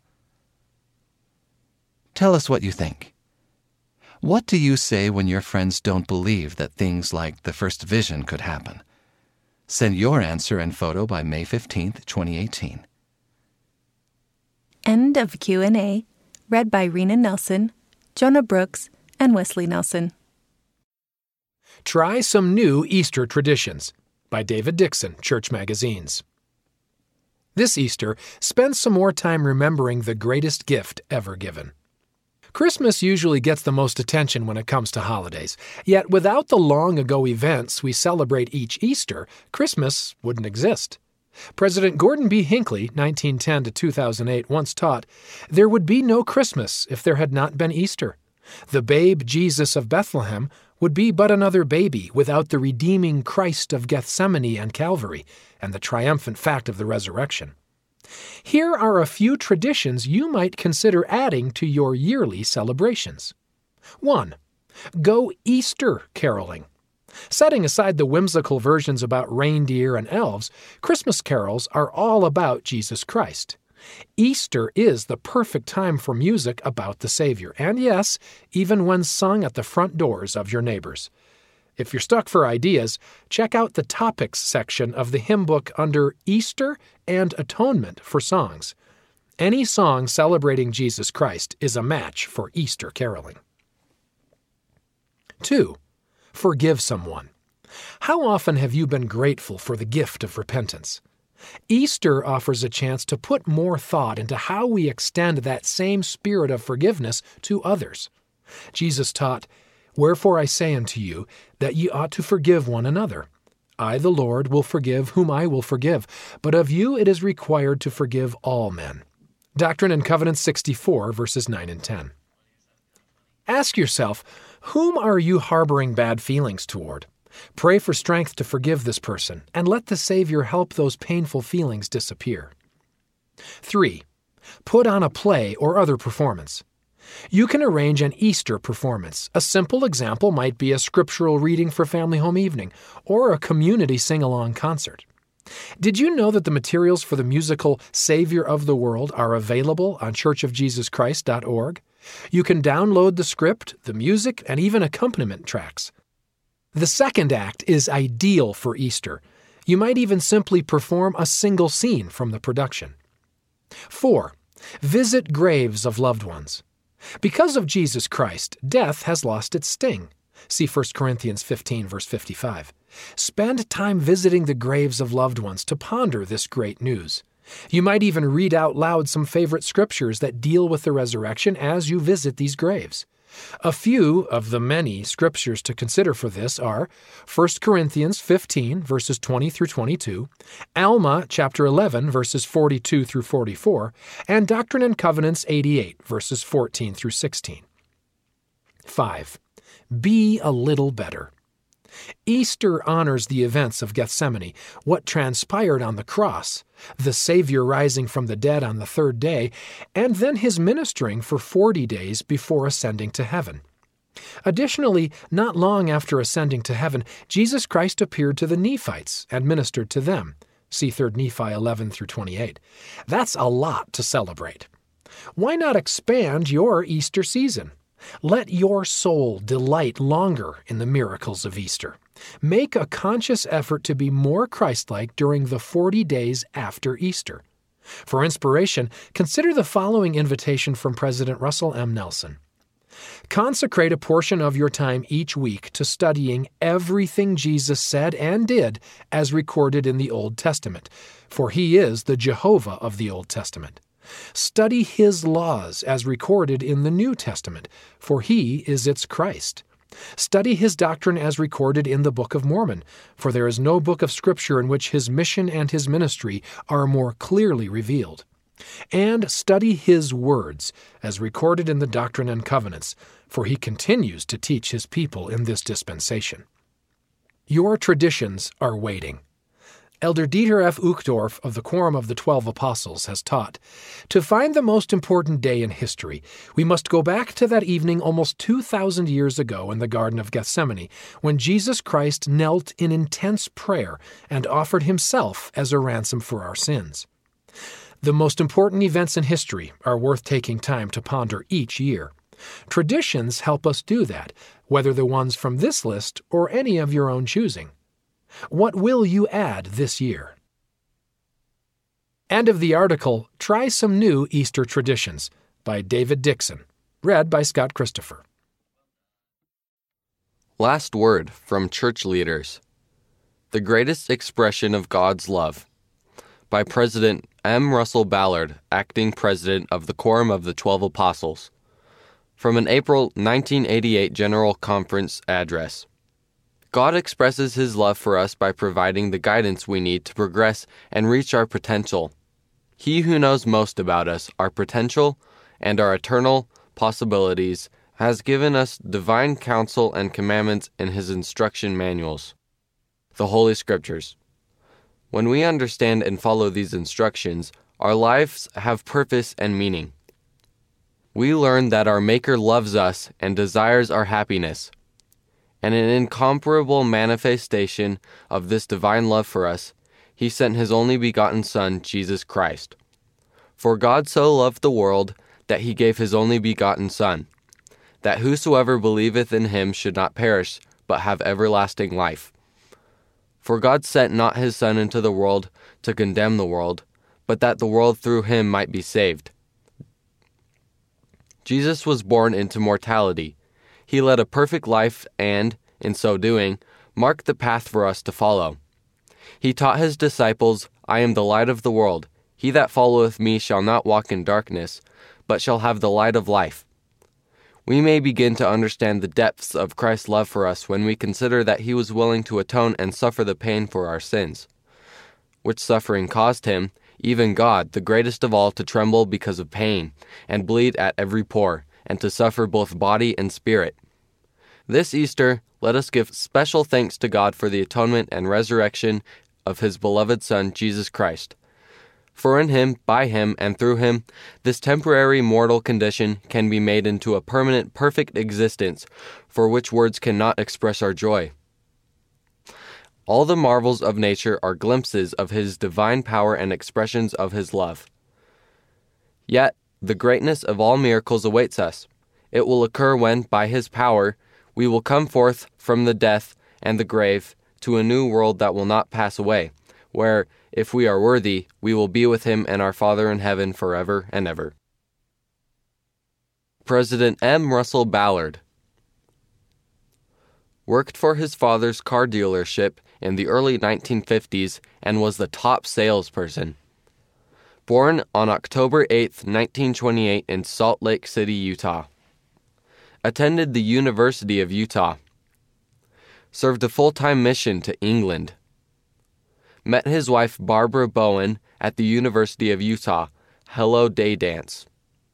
Tell us what you think. What do you say when your friends don't believe that things like the first vision could happen? Send your answer and photo by May fifteenth, twenty eighteen. End of Q and A, read by Rena Nelson, Jonah Brooks, and Wesley Nelson. Try Some New Easter Traditions by David Dixon, Church Magazines. This Easter, spend some more time remembering the greatest gift ever given. Christmas usually gets the most attention when it comes to holidays, yet without the long-ago events we celebrate each Easter, Christmas wouldn't exist. President Gordon B. Hinckley, nineteen ten to two thousand eight, once taught, "There would be no Christmas if there had not been Easter. The babe Jesus of Bethlehem would be but another baby without the redeeming Christ of Gethsemane and Calvary and the triumphant fact of the resurrection." Here are a few traditions you might consider adding to your yearly celebrations. one. Go Easter caroling. Setting aside the whimsical versions about reindeer and elves, Christmas carols are all about Jesus Christ. Easter is the perfect time for music about the Savior, and yes, even when sung at the front doors of your neighbors. If you're stuck for ideas, check out the topics section of the hymn book under Easter and Atonement for songs. Any song celebrating Jesus Christ is a match for Easter caroling. Two. Forgive someone. How often have you been grateful for the gift of repentance? Easter offers a chance to put more thought into how we extend that same spirit of forgiveness to others. Jesus taught, "Wherefore I say unto you, that ye ought to forgive one another. I, the Lord, will forgive whom I will forgive, but of you it is required to forgive all men." Doctrine and Covenants sixty-four, verses nine and ten. Ask yourself, whom are you harboring bad feelings toward? Pray for strength to forgive this person, and let the Savior help those painful feelings disappear. Three. Put on a play or other performance. You can arrange an Easter performance. A simple example might be a scriptural reading for family home evening, or a community sing-along concert. Did you know that the materials for the musical Savior of the World are available on church of jesus christ dot org? You can download the script, the music, and even accompaniment tracks. The second act is ideal for Easter. You might even simply perform a single scene from the production. Four. Visit graves of loved ones. Because of Jesus Christ, death has lost its sting. See First Corinthians fifteen, verse fifty-five. Spend time visiting the graves of loved ones to ponder this great news. You might even read out loud some favorite scriptures that deal with the resurrection as you visit these graves. A few of the many scriptures to consider for this are First Corinthians fifteen, verses twenty through twenty-two, Alma chapter eleven, verses forty-two through forty-four, and Doctrine and Covenants eighty-eight, verses fourteen through sixteen. Five. Be a little better. Easter honors the events of Gethsemane, what transpired on the cross, the Savior rising from the dead on the third day, and then his ministering for forty days before ascending to heaven. Additionally, not long after ascending to heaven, Jesus Christ appeared to the Nephites and ministered to them. See Third Nephi eleven through twenty-eight. That's a lot to celebrate. Why not expand your Easter season? Let your soul delight longer in the miracles of Easter. Make a conscious effort to be more Christ-like during the forty days after Easter. For inspiration, consider the following invitation from President Russell M. Nelson. Consecrate a portion of your time each week to studying everything Jesus said and did as recorded in the Old Testament, for he is the Jehovah of the Old Testament. Study his laws as recorded in the New Testament, for he is its Christ. Study his doctrine as recorded in the Book of Mormon, for there is no book of Scripture in which his mission and his ministry are more clearly revealed. And study his words as recorded in the Doctrine and Covenants, for he continues to teach his people in this dispensation. Your traditions are waiting. Elder Dieter F. Uchtdorf of the Quorum of the Twelve Apostles has taught, to find the most important day in history, we must go back to that evening almost two thousand years ago in the Garden of Gethsemane, when Jesus Christ knelt in intense prayer and offered himself as a ransom for our sins. The most important events in history are worth taking time to ponder each year. Traditions help us do that, whether the ones from this list or any of your own choosing. What will you add this year? End of the article, Try Some New Easter Traditions, by David Dixon. Read by Scott Christopher. Last word from church leaders. The Greatest Expression of God's Love, by President M. Russell Ballard, Acting President of the Quorum of the Twelve Apostles, from an April nineteen eighty-eight General Conference address. God expresses his love for us by providing the guidance we need to progress and reach our potential. He who knows most about us, our potential, and our eternal possibilities, has given us divine counsel and commandments in his instruction manuals, the Holy Scriptures. When we understand and follow these instructions, our lives have purpose and meaning. We learn that our Maker loves us and desires our happiness. and an incomparable manifestation of this divine love for us, he sent his only begotten Son, Jesus Christ. For God so loved the world that he gave his only begotten Son, that whosoever believeth in him should not perish, but have everlasting life. For God sent not his Son into the world to condemn the world, but that the world through him might be saved. Jesus was born into mortality. He led a perfect life and, in so doing, marked the path for us to follow. He taught his disciples, I am the light of the world. He that followeth me shall not walk in darkness, but shall have the light of life. We may begin to understand the depths of Christ's love for us when we consider that he was willing to atone and suffer the pain for our sins, which suffering caused him, even God, the greatest of all, to tremble because of pain, and bleed at every pore, and to suffer both body and spirit. This Easter, let us give special thanks to God for the atonement and resurrection of his beloved Son, Jesus Christ. For in him, by him, and through him, this temporary mortal condition can be made into a permanent, perfect existence, for which words cannot express our joy. All the marvels of nature are glimpses of his divine power and expressions of his love. Yet, the greatness of all miracles awaits us. It will occur when, by his power, we will come forth from the death and the grave to a new world that will not pass away, where, if we are worthy, we will be with him and our Father in heaven forever and ever. President M. Russell Ballard worked for his father's car dealership in the early nineteen fifties and was the top salesperson. Born on October eighth, nineteen twenty-eight in Salt Lake City, Utah. Attended the University of Utah. Served a full-time mission to England. Met his wife Barbara Bowen at the University of Utah, Hello Day Dance.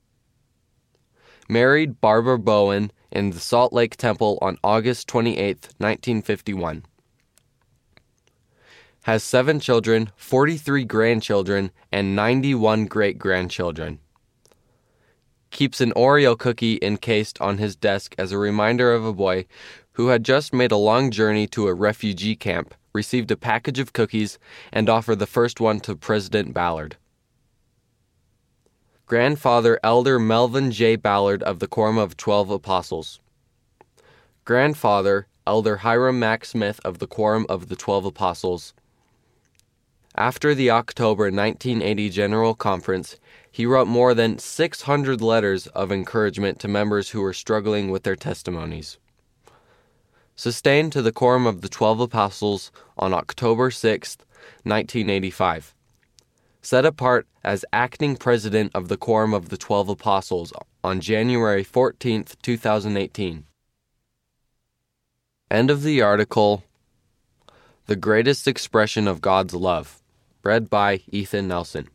Married Barbara Bowen in the Salt Lake Temple on August twenty-eighth, nineteen fifty-one. Has seven children, forty-three grandchildren, and ninety-one great-grandchildren. Keeps an Oreo cookie encased on his desk as a reminder of a boy who had just made a long journey to a refugee camp, received a package of cookies, and offered the first one to President Ballard. Grandfather Elder Melvin J. Ballard of the Quorum of Twelve Apostles. Grandfather Elder Hiram Mack Smith of the Quorum of the Twelve Apostles. After the October nineteen eighty General Conference, he wrote more than six hundred letters of encouragement to members who were struggling with their testimonies. Sustained to the Quorum of the Twelve Apostles on October sixth, nineteen eighty-five. Set apart as acting president of the Quorum of the Twelve Apostles on January fourteenth, two thousand eighteen. End of the article, The Greatest Expression of God's Love, read by Ethan Nelson.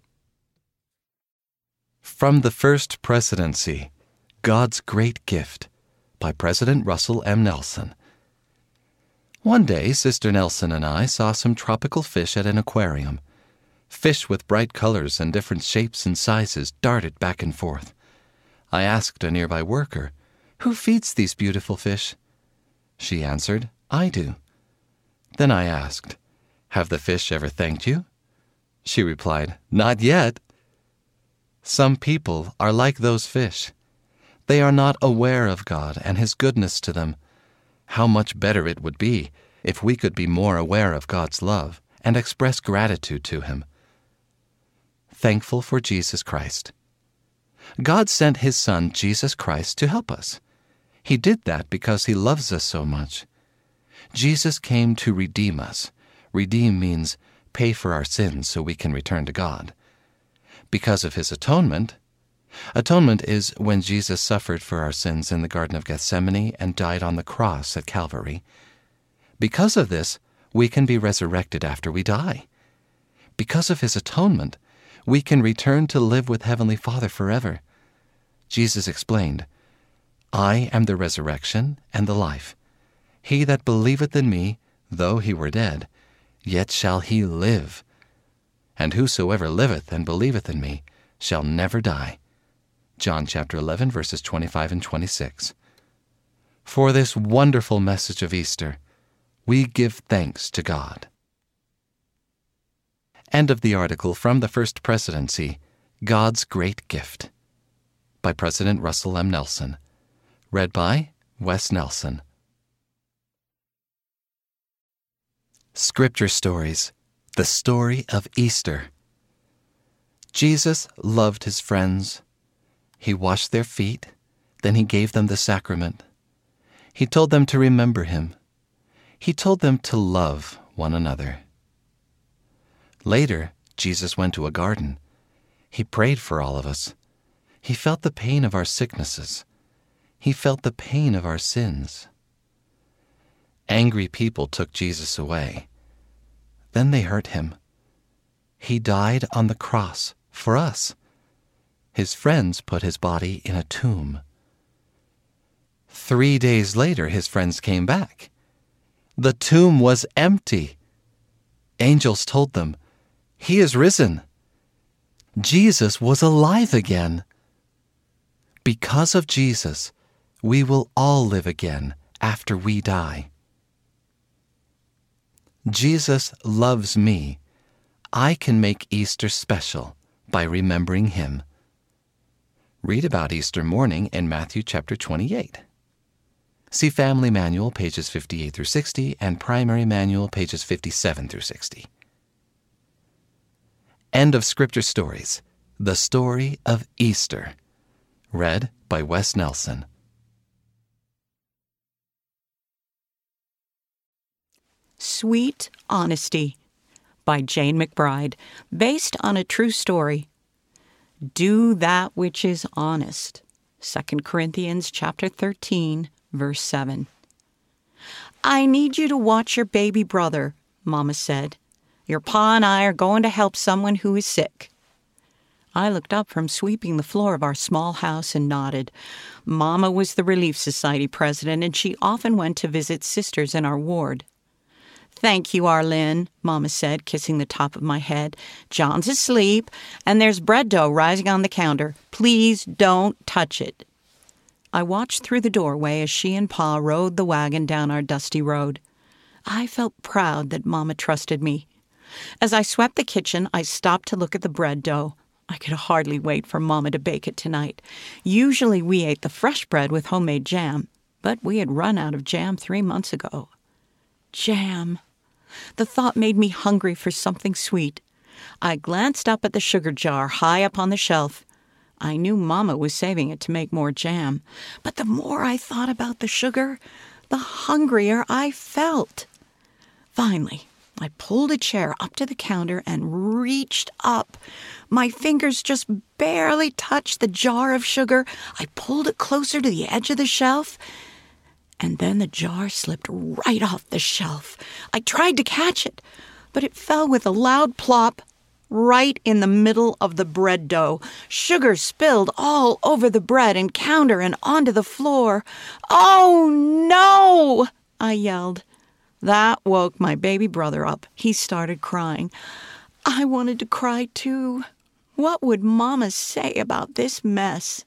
From the First Presidency, God's Great Gift, by President Russell M. Nelson. One day, Sister Nelson and I saw some tropical fish at an aquarium. Fish with bright colors and different shapes and sizes darted back and forth. I asked a nearby worker, "Who feeds these beautiful fish?" She answered, "I do." Then I asked, "Have the fish ever thanked you?" She replied, "Not yet." Some people are like those fish. They are not aware of God and His goodness to them. How much better it would be if we could be more aware of God's love and express gratitude to Him. Thankful for Jesus Christ. God sent His Son, Jesus Christ, to help us. He did that because He loves us so much. Jesus came to redeem us. Redeem means pay for our sins so we can return to God. Because of His atonement, atonement is when Jesus suffered for our sins in the Garden of Gethsemane and died on the cross at Calvary. Because of this, we can be resurrected after we die. Because of His atonement, we can return to live with Heavenly Father forever. Jesus explained, "I am the resurrection and the life. He that believeth in me, though he were dead, yet shall he live. And whosoever liveth and believeth in me shall never die." John chapter eleven, verses twenty-five and twenty-six. For this wonderful message of Easter, we give thanks to God. End of the article from the First Presidency, God's Great Gift, by President Russell M. Nelson. Read by Wes Nelson. Scripture Stories, the story of Easter. Jesus loved his friends. He washed their feet, then he gave them the sacrament. He told them to remember him. He told them to love one another. Later, Jesus went to a garden. He prayed for all of us. He felt the pain of our sicknesses. He felt the pain of our sins. Angry people took Jesus away. Then they hurt him. He died on the cross for us. His friends put his body in a tomb. Three days later, his friends came back. The tomb was empty. Angels told them, "He is risen." Jesus was alive again. Because of Jesus, we will all live again after we die. Jesus loves me. I can make Easter special by remembering him. Read about Easter morning in Matthew chapter twenty-eight. See Family Manual, pages fifty-eight through sixty, and Primary Manual, pages fifty-seven through sixty. End of Scripture Stories, the story of Easter. Read by Wes Nelson. Sweet Honesty by Jane McBride, based on a true story. Do that which is honest. Second Corinthians chapter thirteen, verse seven. I need you to watch your baby brother, Mama said. Your pa and I are going to help someone who is sick. I looked up from sweeping the floor of our small house and nodded. Mama was the Relief Society president, and she often went to visit sisters in our ward. Thank you, Arlene, Mama said, kissing the top of my head. John's asleep, and there's bread dough rising on the counter. Please don't touch it. I watched through the doorway as she and Pa rode the wagon down our dusty road. I felt proud that Mama trusted me. As I swept the kitchen, I stopped to look at the bread dough. I could hardly wait for Mama to bake it tonight. Usually we ate the fresh bread with homemade jam, but we had run out of jam three months ago. Jam. The thought made me hungry for something sweet. I glanced up at the sugar jar high up on the shelf. I knew Mama was saving it to make more jam, but the more I thought about the sugar, the hungrier I felt. Finally, I pulled a chair up to the counter and reached up. My fingers just barely touched the jar of sugar. I pulled it closer to the edge of the shelf, and then the jar slipped right off the shelf. I tried to catch it, but it fell with a loud plop right in the middle of the bread dough. Sugar spilled all over the bread and counter and onto the floor. "Oh, no!" I yelled. That woke my baby brother up. He started crying. I wanted to cry, too. What would Mama say about this mess?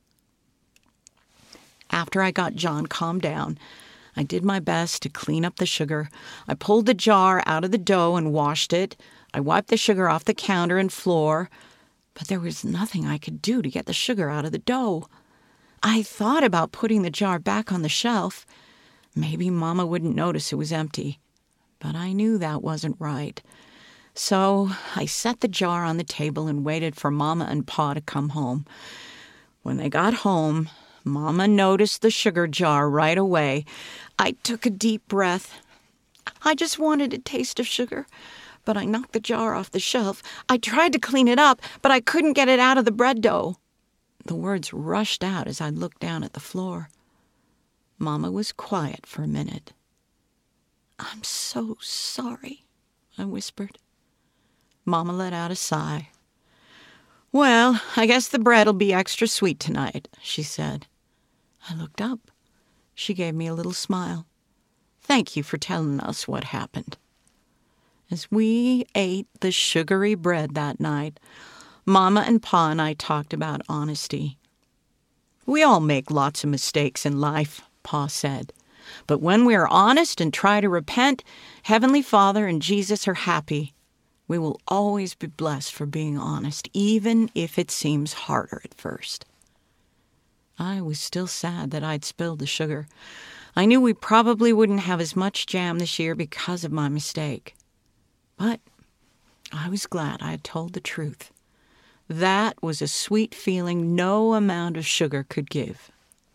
After I got John calmed down, I did my best to clean up the sugar. I pulled the jar out of the dough and washed it. I wiped the sugar off the counter and floor, but there was nothing I could do to get the sugar out of the dough. I thought about putting the jar back on the shelf. Maybe Mama wouldn't notice it was empty, but I knew that wasn't right. So I set the jar on the table and waited for Mama and Pa to come home. When they got home, Mama noticed the sugar jar right away. I took a deep breath. I just wanted a taste of sugar, but I knocked the jar off the shelf. I tried to clean it up, but I couldn't get it out of the bread dough. The words rushed out as I looked down at the floor. Mama was quiet for a minute. "I'm so sorry," I whispered. Mama let out a sigh. "Well, I guess the bread'll be extra sweet tonight," she said. I looked up. She gave me a little smile. "Thank you for telling us what happened." As we ate the sugary bread that night, Mama and Pa and I talked about honesty. We all make lots of mistakes in life, Pa said. But when we are honest and try to repent, Heavenly Father and Jesus are happy. We will always be blessed for being honest, even if it seems harder at first. I was still sad that I'd spilled the sugar. I knew we probably wouldn't have as much jam this year because of my mistake. But I was glad I had told the truth. That was a sweet feeling no amount of sugar could give.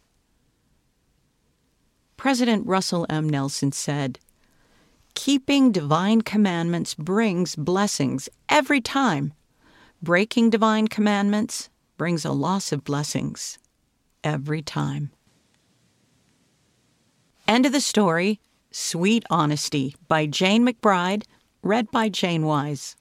President Russell M. Nelson said, "Keeping divine commandments brings blessings every time. Breaking divine commandments brings a loss of blessings every time." End of the story, Sweet Honesty, by Jane McBride, read by Jane Wise.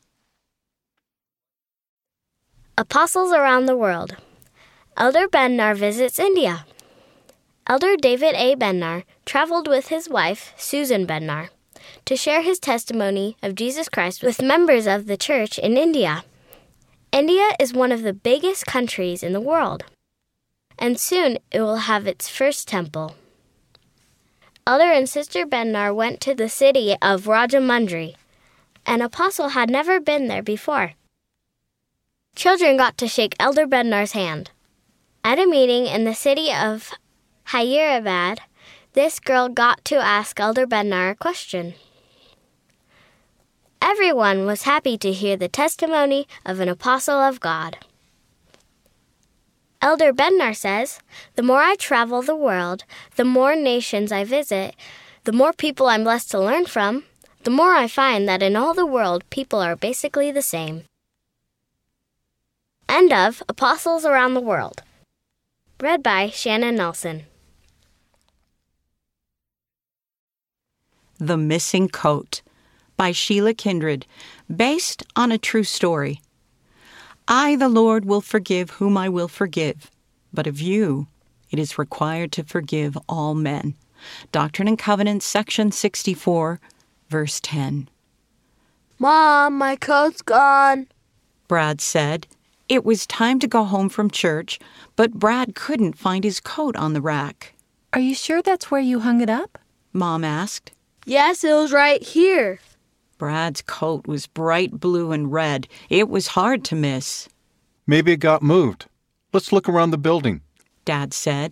Apostles Around the World. Elder Bednar visits India. Elder David A. Bednar traveled with his wife, Susan Bednar, to share his testimony of Jesus Christ with members of the church in India. India is one of the biggest countries in the world, and soon it will have its first temple. Elder and Sister Bednar went to the city of Rajamundry. An apostle had never been there before. Children got to shake Elder Bednar's hand. At a meeting in the city of Hyderabad, this girl got to ask Elder Bednar a question. Everyone was happy to hear the testimony of an apostle of God. Elder Bednar says, "The more I travel the world, the more nations I visit, the more people I'm blessed to learn from, the more I find that in all the world people are basically the same." End of Apostles Around the World. Read by Shannon Nelson. The Missing Coat by Sheila Kindred, based on a true story. I, the Lord, will forgive whom I will forgive, but of you it is required to forgive all men. Doctrine and Covenants, section sixty-four, verse ten. Mom, my coat's gone, Brad said. It was time to go home from church, but Brad couldn't find his coat on the rack. Are you sure that's where you hung it up? Mom asked. Yes, it was right here. Brad's coat was bright blue and red. It was hard to miss. Maybe it got moved. Let's look around the building, Dad said.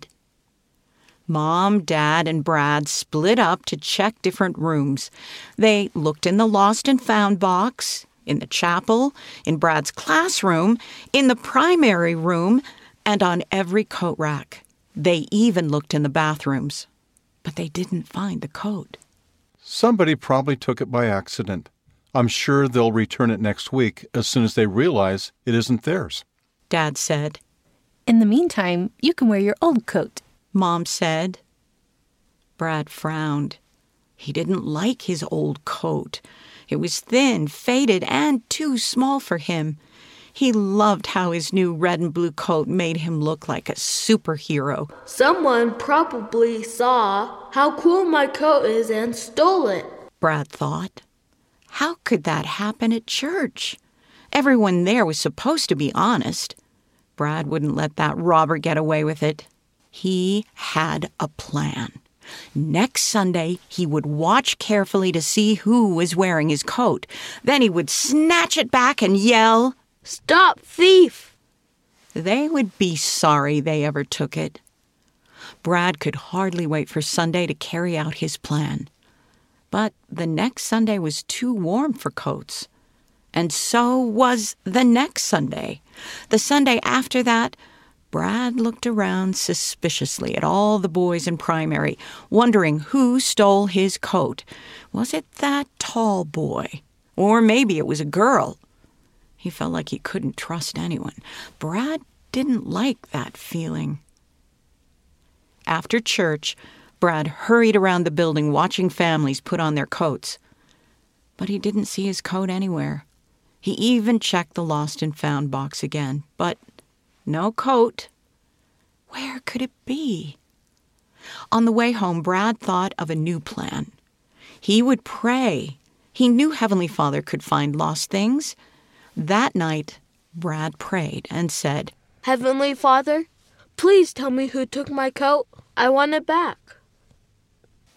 Mom, Dad, and Brad split up to check different rooms. They looked in the lost and found box, in the chapel, in Brad's classroom, in the primary room, and on every coat rack. They even looked in the bathrooms. But they didn't find the coat. Somebody probably took it by accident. I'm sure they'll return it next week as soon as they realize it isn't theirs, Dad said. In the meantime, you can wear your old coat, Mom said. Brad frowned. He didn't like his old coat. It was thin, faded, and too small for him. He loved how his new red and blue coat made him look like a superhero. Someone probably saw how cool my coat is and stole it, Brad thought. How could that happen at church? Everyone there was supposed to be honest. Brad wouldn't let that robber get away with it. He had a plan. Next Sunday, he would watch carefully to see who was wearing his coat. Then he would snatch it back and yell, "Stop, thief!" They would be sorry they ever took it. Brad could hardly wait for Sunday to carry out his plan. But the next Sunday was too warm for coats. And so was the next Sunday. The Sunday after that, Brad looked around suspiciously at all the boys in primary, wondering who stole his coat. Was it that tall boy? Or maybe it was a girl. He felt like he couldn't trust anyone. Brad didn't like that feeling. After church, Brad hurried around the building watching families put on their coats. But he didn't see his coat anywhere. He even checked the lost and found box again, but no coat. Where could it be? On the way home, Brad thought of a new plan. He would pray. He knew Heavenly Father could find lost things. That night, Brad prayed and said, "Heavenly Father, please tell me who took my coat. I want it back."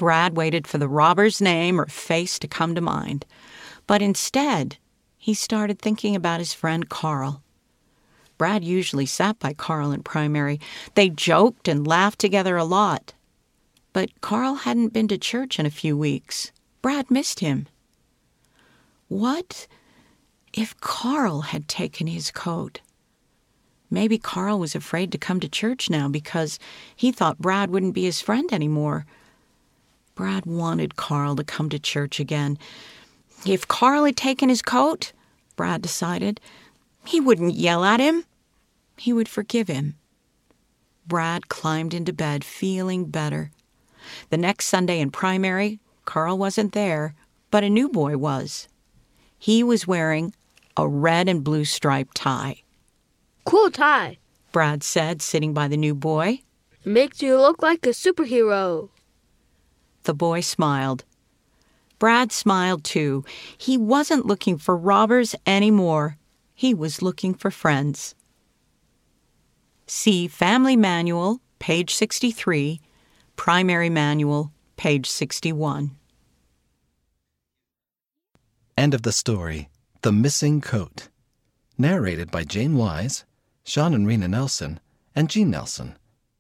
Brad waited for the robber's name or face to come to mind. But instead, he started thinking about his friend Carl. Brad usually sat by Carl in primary. They joked and laughed together a lot. But Carl hadn't been to church in a few weeks. Brad missed him. What if Carl had taken his coat? Maybe Carl was afraid to come to church now because he thought Brad wouldn't be his friend anymore. Brad wanted Carl to come to church again. If Carl had taken his coat, Brad decided, he wouldn't yell at him. He would forgive him. Brad climbed into bed, feeling better. The next Sunday in primary, Carl wasn't there, but a new boy was. He was wearing a red and blue striped tie. Cool tie, Brad said, sitting by the new boy. Makes you look like a superhero. The boy smiled. Brad smiled too. He wasn't looking for robbers anymore. He was looking for friends. See Family Manual, page sixty-three, Primary Manual, page sixty-one. End of the story, The Missing Coat. Narrated by Jane Wise, Sean and Rena Nelson, and Jean Nelson.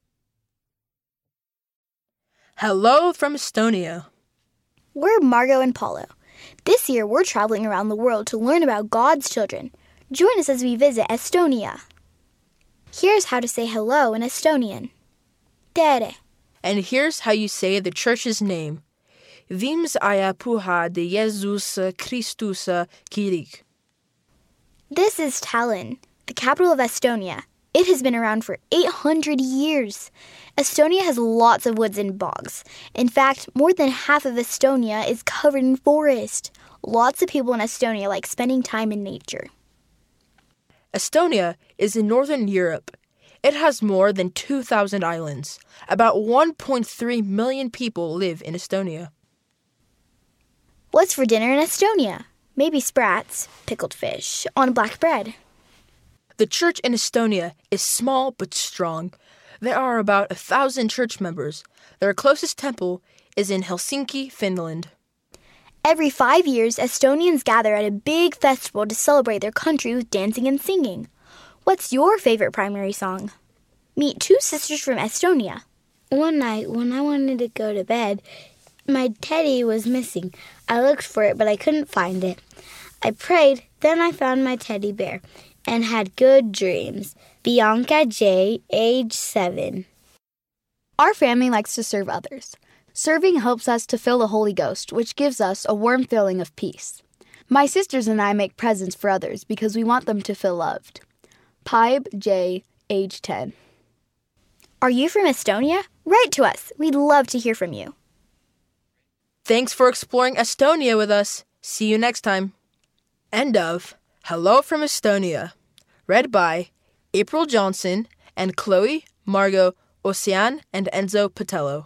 Hello from Estonia. We're Margot and Paulo. This year we're traveling around the world to learn about God's children. Join us as we visit Estonia. Here's how to say hello in Estonian. Tere. And here's how you say the church's name. Vimsaja Puha de Jesus Christus Kirik. This is Tallinn, the capital of Estonia. It has been around for eight hundred years. Estonia has lots of woods and bogs. In fact, more than half of Estonia is covered in forest. Lots of people in Estonia like spending time in nature. Estonia is in northern Europe. It has more than two thousand islands. About one point three million people live in Estonia. What's for dinner in Estonia? Maybe sprats, pickled fish, on black bread. The church in Estonia is small but strong. There are about a thousand church members. Their closest temple is in Helsinki, Finland. Every five years, Estonians gather at a big festival to celebrate their country with dancing and singing. What's your favorite primary song? Meet two sisters from Estonia. One night, when I wanted to go to bed, my teddy was missing. I looked for it, but I couldn't find it. I prayed, then I found my teddy bear and had good dreams. Bianca J., age seven. Our family likes to serve others. Serving helps us to feel the Holy Ghost, which gives us a warm feeling of peace. My sisters and I make presents for others because we want them to feel loved. Pibe J., age ten. Are you from Estonia? Write to us. We'd love to hear from you. Thanks for exploring Estonia with us. See you next time. End of Hello from Estonia. Read by April Johnson and Chloe, Margot, Ocean, and Enzo Patello.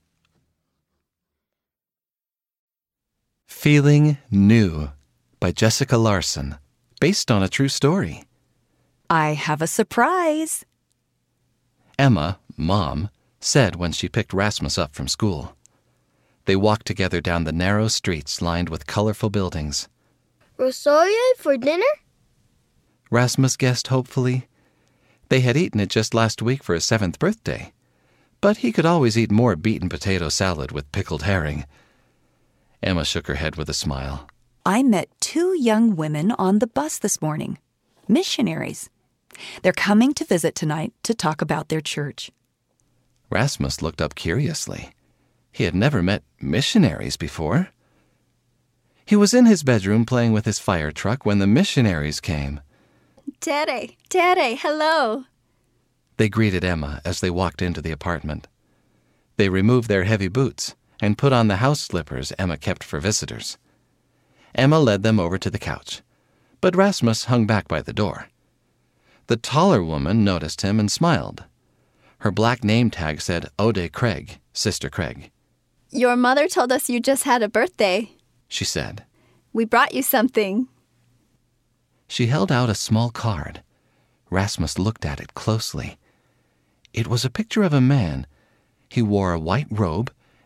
Feeling New by Jessica Larson, based on a true story. I have a surprise. Emma, Mom, said when she picked Rasmus up from school. They walked together down the narrow streets lined with colorful buildings. Rosolia for dinner? Rasmus guessed hopefully. They had eaten it just last week for his seventh birthday, but he could always eat more beaten potato salad with pickled herring. Emma shook her head with a smile. I met two young women on the bus this morning. Missionaries. They're coming to visit tonight to talk about their church. Rasmus looked up curiously. He had never met missionaries before. He was in his bedroom playing with his fire truck when the missionaries came. Tere, Tere, hello. They greeted Emma as they walked into the apartment. They removed their heavy boots and put on the house slippers Emma kept for visitors. Emma led them over to the couch, but Rasmus hung back by the door. The taller woman noticed him and smiled. Her black name tag said Ode Craig, Sister Craig. Your mother told us you just had a birthday, she said. We brought you something. She held out a small card. Rasmus looked at it closely. It was a picture of a man. He wore a white robe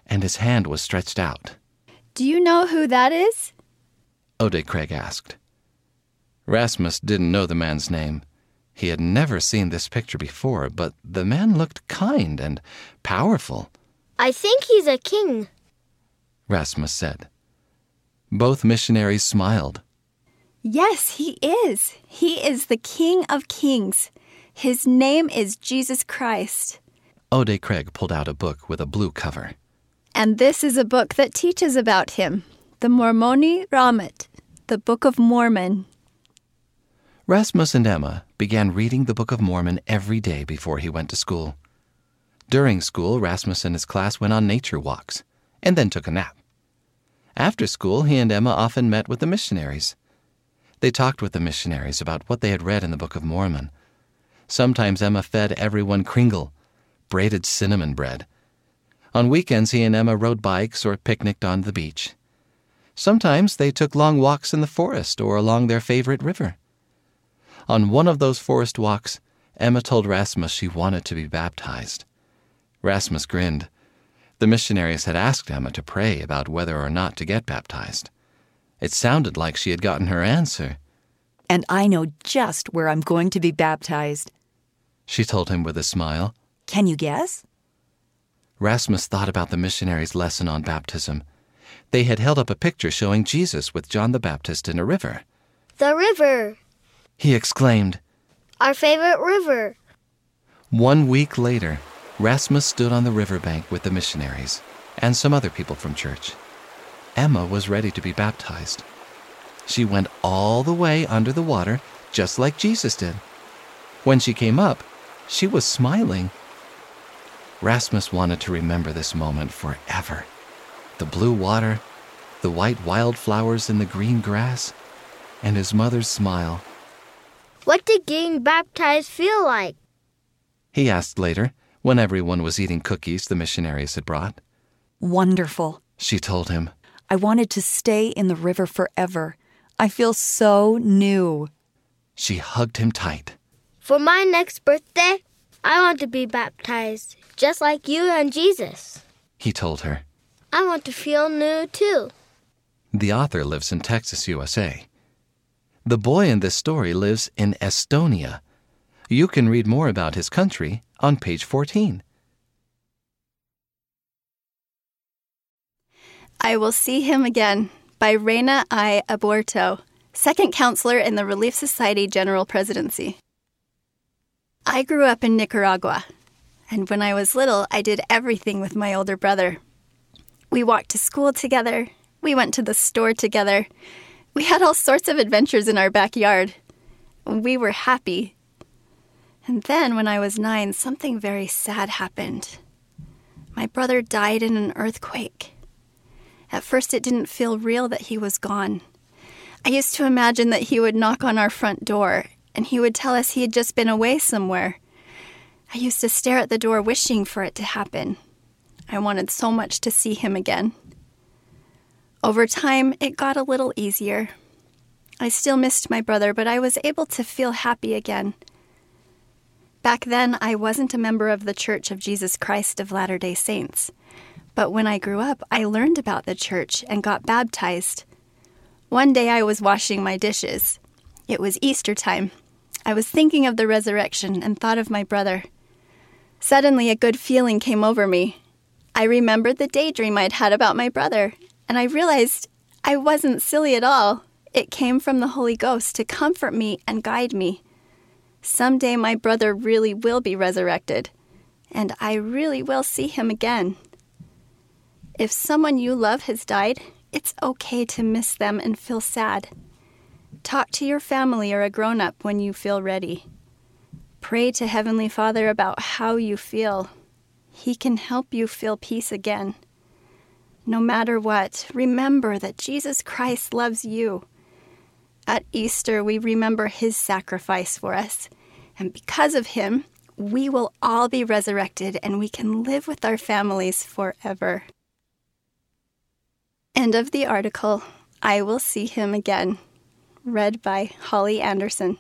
and his hand was stretched out. Do you know who that is? Ode Craig asked. Rasmus didn't know the man's name. He had never seen this picture before, but the man looked kind and powerful. I think he's a king, Rasmus said. Both missionaries smiled. Yes, he is. He is the King of Kings. His name is Jesus Christ. Ode Craig pulled out a book with a blue cover. And this is a book that teaches about him, the Mormoni Ramat, the Book of Mormon. Rasmus and Emma began reading the Book of Mormon every day before he went to school. During school, Rasmus and his class went on nature walks and then took a nap. After school, he and Emma often met with the missionaries. They talked with the missionaries about what they had read in the Book of Mormon. Sometimes Emma fed everyone kringle, braided cinnamon bread. On weekends, he and Emma rode bikes or picnicked on the beach. Sometimes they took long walks in the forest or along their favorite river. On one of those forest walks, Emma told Rasmus she wanted to be baptized. Rasmus grinned. The missionaries had asked Emma to pray about whether or not to get baptized. It sounded like she had gotten her answer. And I know just where I'm going to be baptized, she told him with a smile. Can you guess? Rasmus thought about the missionaries' lesson on baptism. They had held up a picture showing Jesus with John the Baptist in a river. The river, he exclaimed. Our favorite river. One week later, Rasmus stood on the riverbank with the missionaries and some other people from church. Emma was ready to be baptized. She went all the way under the water, just like Jesus did. When she came up, she was smiling. Rasmus wanted to remember this moment forever. The blue water, the white wildflowers in the green grass, and his mother's smile. What did getting baptized feel like? He asked later, when everyone was eating cookies the missionaries had brought. Wonderful, she told him. I wanted to stay in the river forever. I feel so new. She hugged him tight. For my next birthday, I want to be baptized, just like you and Jesus, he told her. I want to feel new, too. The author lives in Texas, U S A. The boy in this story lives in Estonia. You can read more about his country on page fourteen. I Will See Him Again by Reina I. Aborto, second counselor in the Relief Society General Presidency. I grew up in Nicaragua, and when I was little, I did everything with my older brother. We walked to school together. We went to the store together. We had all sorts of adventures in our backyard. We were happy. And then, when I was nine, something very sad happened. My brother died in an earthquake. At first, it didn't feel real that he was gone. I used to imagine that he would knock on our front door, and he would tell us he had just been away somewhere. I used to stare at the door wishing for it to happen. I wanted so much to see him again. Over time, it got a little easier. I still missed my brother, but I was able to feel happy again. Back then, I wasn't a member of the Church of Jesus Christ of Latter-day Saints. But when I grew up, I learned about the church and got baptized. One day I was washing my dishes. It was Easter time. I was thinking of the resurrection and thought of my brother. Suddenly, a good feeling came over me. I remembered the daydream I'd had about my brother, and I realized I wasn't silly at all. It came from the Holy Ghost to comfort me and guide me. Someday my brother really will be resurrected, and I really will see him again. If someone you love has died, it's okay to miss them and feel sad. Talk to your family or a grown-up when you feel ready. Pray to Heavenly Father about how you feel. He can help you feel peace again. No matter what, remember that Jesus Christ loves you. At Easter, we remember his sacrifice for us, and because of him, we will all be resurrected and we can live with our families forever. End of the article. I Will See Him Again. Read by Holly Anderson.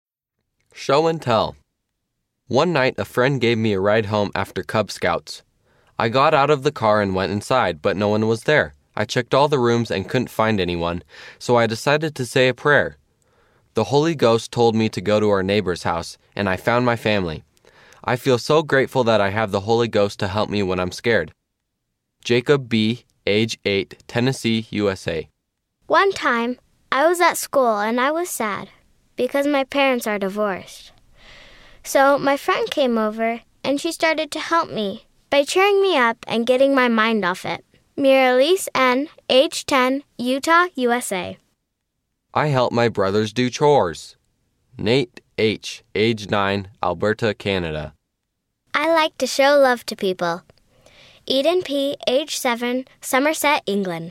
Show and tell. One night, a friend gave me a ride home after Cub Scouts. I got out of the car and went inside, but no one was there. I checked all the rooms and couldn't find anyone, so I decided to say a prayer. The Holy Ghost told me to go to our neighbor's house, and I found my family. I feel so grateful that I have the Holy Ghost to help me when I'm scared. Jacob B., age eight, Tennessee, U S A. One time, I was at school and I was sad because my parents are divorced. So my friend came over and she started to help me by cheering me up and getting my mind off it. Miralise N., age ten, Utah, U S A. I help my brothers do chores. Nate H., age nine, Alberta, Canada. I like to show love to people. Eden P., age seven, Somerset, England.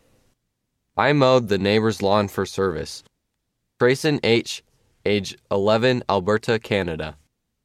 I mowed the neighbor's lawn for service. Grayson H., age eleven, Alberta, Canada.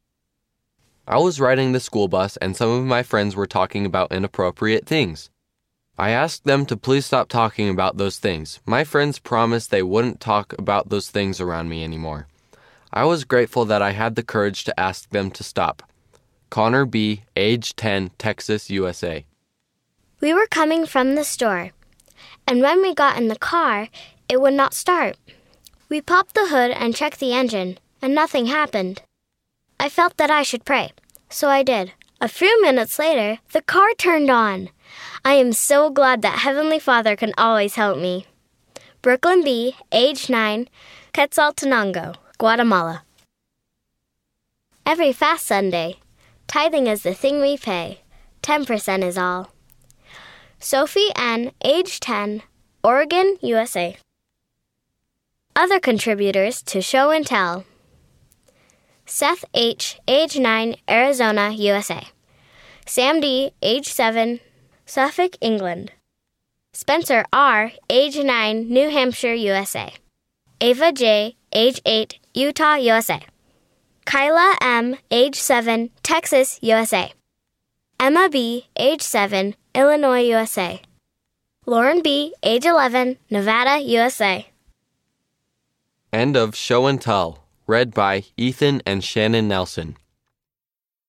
I was riding the school bus and some of my friends were talking about inappropriate things. I asked them to please stop talking about those things. My friends promised they wouldn't talk about those things around me anymore. I was grateful that I had the courage to ask them to stop. Connor B., age ten, Texas, U S A. We were coming from the store, and when we got in the car, it would not start. We popped the hood and checked the engine, and nothing happened. I felt that I should pray, so I did. A few minutes later, the car turned on. I am so glad that Heavenly Father can always help me. Brooklyn B., age nine, Quetzaltenango, Guatemala. Every fast Sunday, tithing is the thing we pay. ten percent is all. Sophie N., age ten, Oregon, U S A. Other contributors to Show and Tell. Seth H., age nine, Arizona, U S A. Sam D., age seven, Suffolk, England. Spencer R., age nine, New Hampshire, U S A. Ava J., age eight, Utah, U S A. Kyla M., age seven, Texas, U S A. Emma B., age seven, Illinois, U S A. Lauren B., age eleven, Nevada, U S A. End of Show and Tell, read by Ethan and Shannon Nelson.